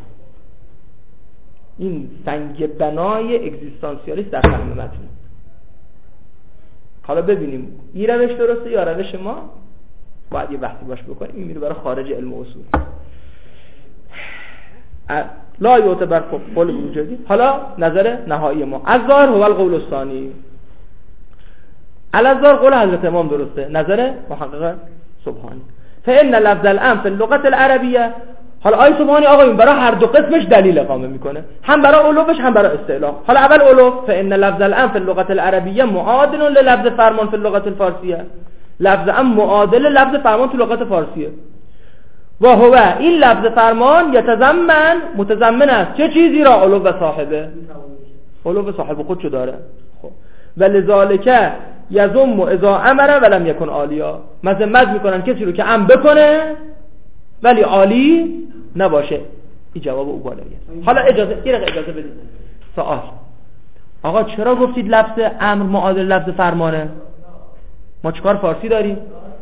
این سنگ بنای اگزیستانسیالیست در فهم متن. حالا ببینیم این روش درسته یا روش ما، باید یه بحثی باش بکنیم. این میره برای خارج علم اصول. لا یعتبر قول وجودی. حالا نظر نهایی ما الظاهر هو القول الثانی. الظاهر قول حضرت امام درسته، نظر محقق سبحانی. فإن لفظ الامر في اللغة العربية، حالا آیه سبحانی آقایون برای هر دو قسمش دلیل اقامه میکنه، هم برای علوش هم برای استعلاء. حالا اول علو، فإن لفظ الامر في اللغة العربية معادل للفظ فرمان في اللغة الفارسية. لفظ امر معادل لفظ فرمان تو لغت فارسیه. و هو این لفظ فرمان متضمن است چه چیزی را؟ علو و صاحبه. علو و صاحب خودشو داره. خب ولذالک یضم اذا امر ولم یکن عالیا، مذمت میکنن کسی رو که امر بکنه ولی عالی نباشه. این جواب او بالاییه. حالا اجازه بدید سوال. آقا چرا گفتید لفظ امر معادل لفظ فرمانه؟ ما چیکار فارسی داریم؟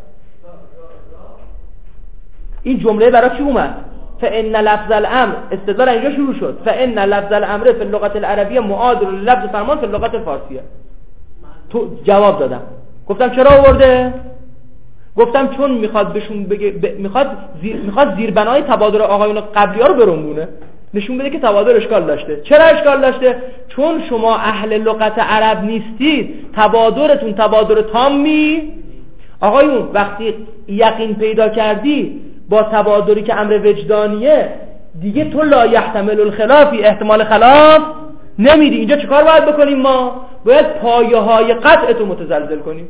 این جمله برای چی اومد؟ فإن لفظ الامر، استدلال اینجا شروع شد. فإن لفظ الامر في اللغة العربية معادل للفظ فرمان في اللغة الفارسية. تو جواب دادم، گفتم چرا آورده؟ گفتم چون میخواد بهشون بگه میخواد زیربنای تبادر آقایون قبلی‌ها رو برنگونه، نشون بده که تبادر اشکال داشته. چرا اشکال داشته؟ چون شما اهل لغت عرب نیستید، تبادرتون تبادر تامی. آقایون وقتی یقین پیدا کردی با تبادری که امر وجدانیه، دیگه تو لا یحتمل الخلافی، احتمال خلاف نمیدی. اینجا چیکار باید بکنیم؟ ما باید پایه های قطعتو متزلزل کنیم.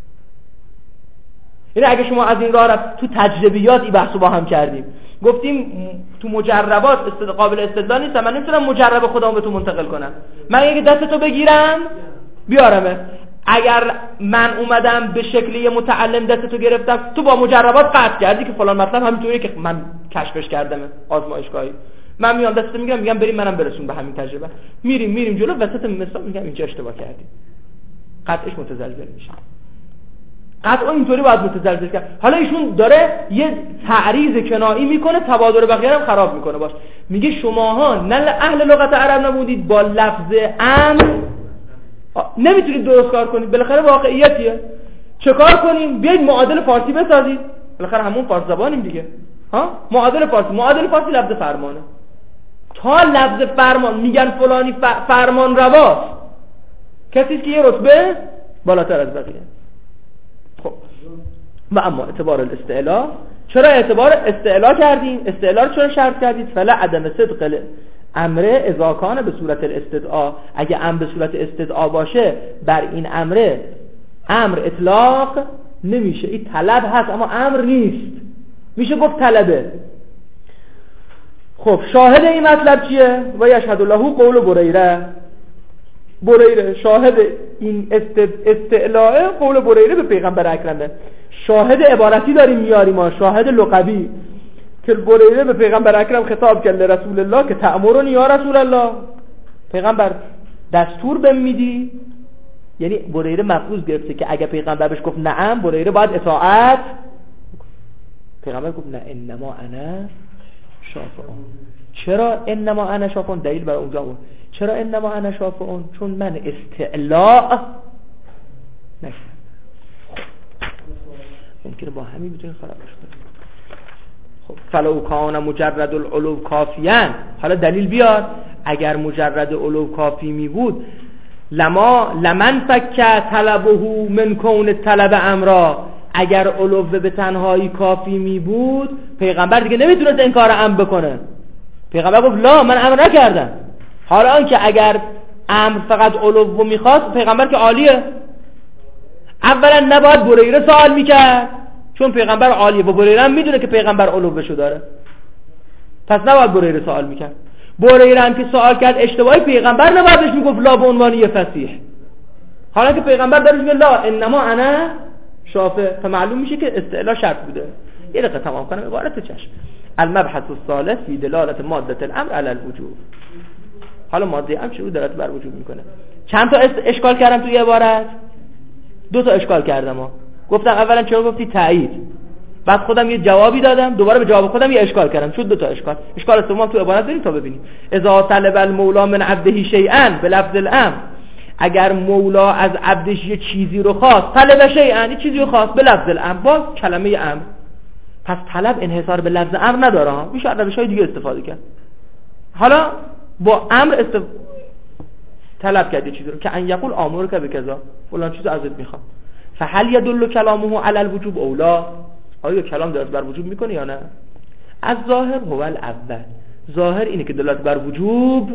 یعنی اگه شما از این راه رفت، تو تجربیات این بحثو با هم کردیم، گفتیم تو مجربات قابل استدلال نیست، من نمیتونم مجرب خودمو به تو منتقل کنم. من اگه دستتو بگیرم بیارمه، اگر من اومدم به شکل یه متعلم دستتو گرفتم، تو با مجربات قطع کردی که فلان مطلب همینطوری که من کشفش کردم آزمایشگاهی. من میام دستت میگم بریم منم برسون به همین تجربه. میریم جلو، وسط مثال میگم اینجا اشتباه کردی، قطعش متزلزل میشه. قطعا اینطوری باید متزلزل کرد. حالا ایشون داره یه تعریض کنایی میکنه، تبادر بقیه هم خراب میکنه. باش میگه شماها نه اهل لغت عرب نبودید، با لفظ امر نمیتونید درست کار کنید. بالاخره واقعیتیه. چه کار کنیم؟ بیاید معادل فارسی بسازید. بالاخره همون فارس زبانیم دیگه. ها، معادل فارسی لفظ فرمانه. تا لفظ فرمان میگن فلانی فرمان رواست، کسی که یه رتبه بالاتر از بقیه. خب و اما اعتبار الاستعلا، چرا اعتبار استعلا کردیم؟ استعلا رو چرا شرط کردید؟ فلا عدم صدق امر اذا کان به صورت الاستدعا، اگه امر به صورت استدعا باشه بر این امر اطلاق نمیشه. این طلب هست اما امر نیست، میشه گفت طلبه. خب شاهد این مطلب چیه؟ و یشهد له قول بریره شاهد این استعلاء قول بریره به پیغمبر اکرمه. شاهد عبارتی داریم میاریم ما، شاهد لغوی که بریره به پیغمبر اکرم خطاب کرد لرسول الله که تأمرنی یا رسول الله، پیغمبر دستور بهم میدی. یعنی بریره مفروض گرفته که اگه پیغمبر بهش گفت نعم، بریره باید اطاعت. پیغمبر گفت نه انما انا شافعون. چرا انما انا شافعون؟ دلیل برای اونجا بود. چرا انما انا شافعون؟ چون من استعلاء نکردم. ممکنه با همین بتونید خراب بشه. خب فلو کان مجرد العلو کافیان، حالا دلیل بیار. اگر مجرد علو کافی می بود لمن فک طلبه من کون طلب امرا، اگر علو به تنهایی کافی می بود پیغمبر دیگه نمیتونست این کار امر بکنه. پیغمبر گفت لا من امر نکردم. حالا آنکه اگر امر فقط علو میخواست، پیغمبر که عالیه، اولا نباید بریره سوال میکرد چون پیغمبر عالیه و بریره هم میدونه که پیغمبر علوشو داره، پس نباید بریره سوال میکرد. بریره هم که سوال کرد اشتباهی، پیغمبر نبایدش میگفت لا به عنوان یه فصیح، حالا که پیغمبر داره میگه لا انما انا شافع، فمعلوم میشه که استعلا شرط بوده. یه دقیقه تمام کنم عبارت چشم. المبحث الثالث فی دلالت ماده الامر علی الوجوب. حالا ماده امر شروع دلالت بر وجوب میکنه. چند تا اشکال کردم توی عبارت؟ 2 تا اشکال کردم. گفتم اولا چرا گفتی تایید، بعد خودم یه جوابی دادم، دوباره به جواب خودم یه اشکال کردم، شد 2 تا اشکال. اشکال سوم تو عبارت بریم تا ببینیم. اذا طلب المولا من عبده شیئا بلفظ الامر، اگر مولا از عبدش یه چیزی رو خواست، طلب شیئا یه چیزی رو خواست بلفظ الامر، با کلمه امر، پس طلب انحصار به لفظ امر نداره، میشه از روش‌های دیگه استفاده کرد. حالا با امر طلب کرد چیزی رو که ان یقول امرک بکذا، فلان چیزو ازت میخوام. فهل يدل كلامه على الوجوب او لا؟ آیا کلام دلالت بر وجوب میکنه یا نه؟ از ظاهر هو الاول، ظاهر اینه که دلالت بر وجوب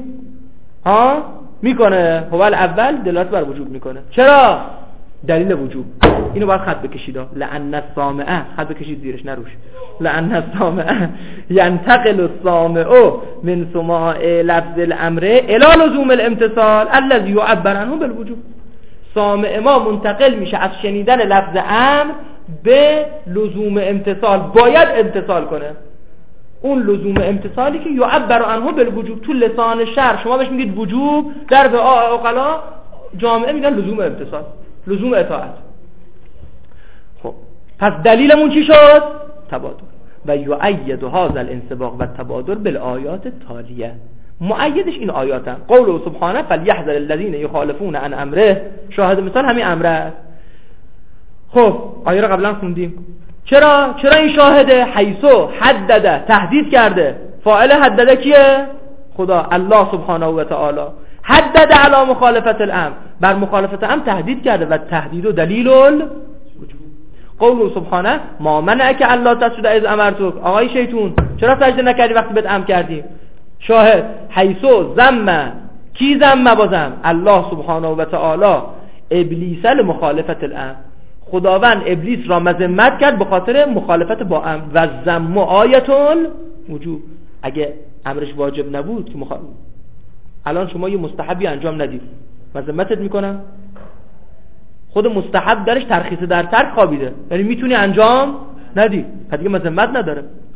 میکنه. هو الاول دلالت بر وجوب میکنه. چرا؟ دلیل وجوب. اینو باید خط بکشید. لأن السامع، خط بکشید زیرش نروش. لأن السامع ينتقل السامع من سماع لفظ الامر الى لزوم الامتثال الذي يعبر عنه بالوجوب. سامع ما منتقل میشه از شنیدن لفظ امر به لزوم امتثال، باید امتثال کنه. اون لزوم امتثالی که یعبر عنه بالوجوب، تو لسان شرع شما بهش میگید وجوب، در عقلا جامعه میگن لزوم امتثال، لزوم اطاعت. خب پس دلیلمون چی شد؟ تبادر. و یؤید هذا الانسباق و التبادر بالآیات التالیه. مؤیدش این آیاتن. قوله سبحانه فلیحذر الذین یخالفون عن امره، شاهد مثال همین امره. خب آیه رو قبلا خوندیم. چرا این شاهده؟ حیثو حدده، تهدید کرده. فاعل حدده کیه؟ خدا، الله سبحانه و تعالی. حدده علی مخالفت الامر، بر مخالفت امر تهدید کرده و تهدید و دلیل الوجوب. قوله سبحانه ما منعک الا تسجد اذ امرتک، آقای شیطون چرا سجده نکردی وقتی بهت امر کردیم؟ شاهد حیثو ذم، کی ذم؟ بازم الله سبحانه و تعالی ابلیس لمخالفت الامر، خداوند ابلیس را مذمت کرد به خاطر مخالفت با امر. و ذم آیه الوجوب، اگه امرش واجب نبود که الان شما یه مستحبی انجام ندید مذمتت میکنم. خود مستحب درش ترخیص در ترک خوابیده، یعنی میتونی انجام ندی، پس دیگه مذمت نداره.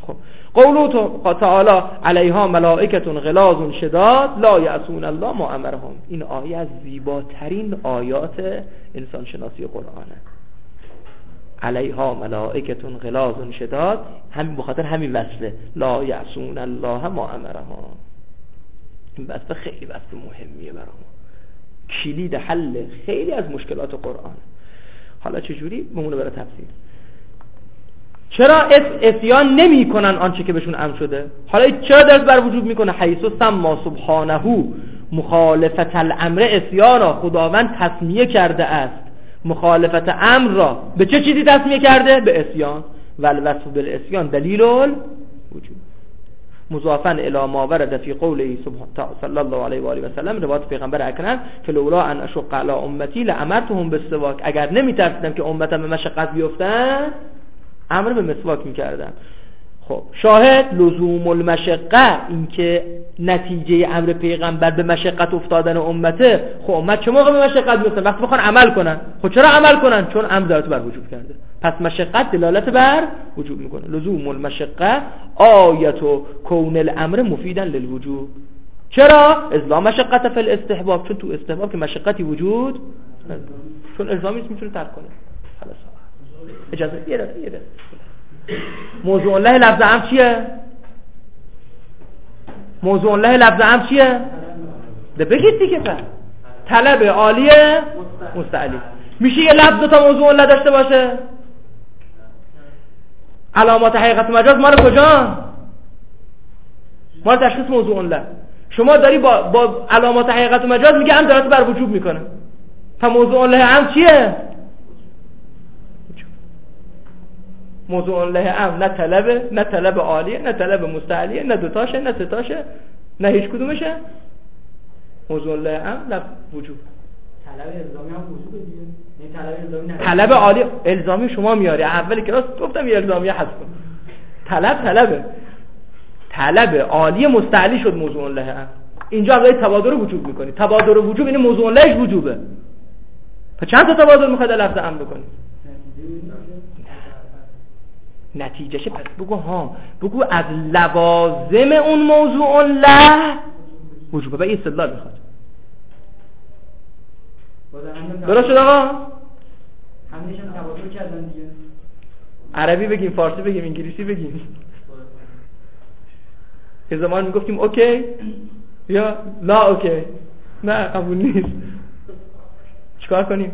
خب قوله تعالی علیها ملائکه غلاظ شداد لا یعصون الله ما امرهم، این آیه از زیباترین آیات انسان شناسی قرآنه. علیها ملائکه غلاظ شداد، همین بخاطر همین وصله لا یعصون الله ما امرهم. این وصله خیلی وصله مهمیه برای ما، کلید حل خیلی از مشکلات قرآن. حالا چجوری؟ بمونه برای تفسیر. چرا اسیان نمی کنن آنچه که بهشون امر شده؟ حالا چرا درس بر وجود میکنه؟ حیث سما سبحانه مخالفت الامر اسیانا، خداوند تسمیه کرده است مخالفت امر را. به چه چیزی تسمیه کرده؟ به اسیان. والوصف بالاسیان دلیل الوجوب. مضافا الی ما ورد فی قوله صلی الله علیه و آله و سلم، روایت پیغمبر اکرم که لولا ان اشق علی امتی لامرتهم بالسواک، اگر نمیترسیدم که امتم به مشقت بیفتن امر به مسواک میکردم. خب شاهد لزوم المشقه، این که نتیجه امر پیغمبر به مشقت افتادن امته. خب امت چه موقع به مشقت بیفتن؟ وقتی بخوان عمل کنن. خب چرا عمل کنن؟ چون امر دلالت بر وجوب کرده، پس مشقت دلالت بر وجوب میکنه. لزوم المشقه آیت کون الامر مفیدا للوجوب. چرا؟ اذا مشقت فی الاستحباب، چون تو استحباب که مشقتی وجود نداره، چون الزامی است میتونه ترک کنه. خلاص اجازه یه دقیقه. موضوع الله لفظ امر چیه؟ موضوع الله لفظ امر چیه؟ ده بگید دیگه. پس طلب عالیه مستعلی. میشه یه لفظ دو تا موضوع الله داشته باشه؟ علامات حقیقت مجاز مال کجا؟ مال تشخیص موضوع الله. شما داری با علامات حقیقت مجاز میگه امر دلالت بر وجوب میکنه، تا موضوع الله امر چیه؟ موضوع الله امر نه طلب عالیه، نه طلب مستعلیه، نه دوتاشه، نه ستاشه، نه هیچ کدومشه. موضوع الله امر وجوب. طلب الزامی هم وجوبه دیگه. این طلب الزامی نه. طلب عالی الزامی شما میاری. اول کلاس گفتم یه الزامی حذف کن. طلب عالی مستعلی شد موضوع الله امر. اینجا دارید تبادر وجوب میکنی. تبادر وجوب این موضوع اللهش وجوبه. پس چند تا تبادر میخواد لفظ امر بکنی؟ نتیجهشه. پس بگو از لوازم اون موضوع الله وجوبه. و این استدلال میخواد. درست شد آقا؟ همینشون تبادر کردن دیگه. عربی بگیم، فارسی بگیم، انگلیسی بگیم. که زمان میگفتیم اوکی یا لا اوکی، نه قبول نیست. چیکار کنیم؟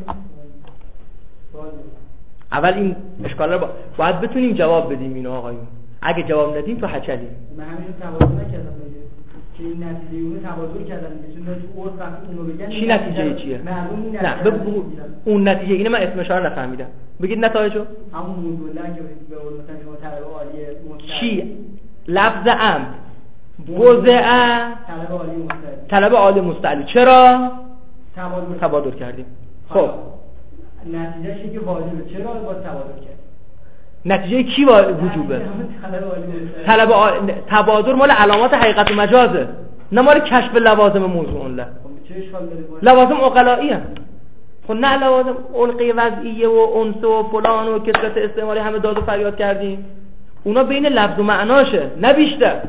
اول این اشکال رو باید بتونیم جواب بدیم اینو آقایون. اگه جواب ندیم تو هچلیم. من همین تبادر نکردم دیگه. که این نتیجه اونو تبادر کردن دیگه. چون تو عرف وقتی اونو بگن چی نتیجه چیه؟ نه بگو اون نتیجه اینو من اسمش رو نفهمیدم. بگید نتایجو. همون موضوع الله که به قول مثلا شما طلب عالیه مستعلی. چی؟ لفظ امر وضع طلب عالی مستعلی. چرا؟ تبادر کردیم. خب نتیجهش که واجبه. چرا با تبادر کرد؟ نتیجه کی وجوبه؟ تبادر مال علامات حقیقت و مجازه، نه مال کشف لوازم موضوع الله. چه اشکال داره؟ لوازم عقلایی هست. خب نه لوازم علقه وضعیه و انس و فلان و کثرت استعمالی همه داد و فریاد کردیم. اونا بین لفظ و معناشه، نه بیشتر.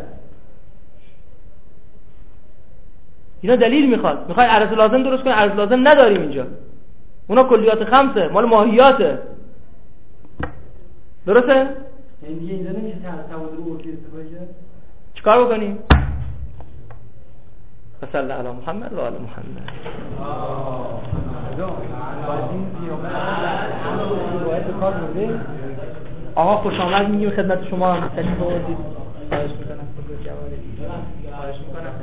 اینا دلیل میخواد عرض لازم درست کنه. عرض لازم نداریم اینجا. اونا کلیات خمسه، مال ماهیاته. درسته؟ یعنی دیگه اینجا نمیشه تبادر عرفی استفاده کرد. چیکار بکنیم؟ صلی علی محمد و آل محمد. آقا خوش آمد میگیم خدمت شما. تشریف آوردید. خواهش میکنم. خواهش میکنم.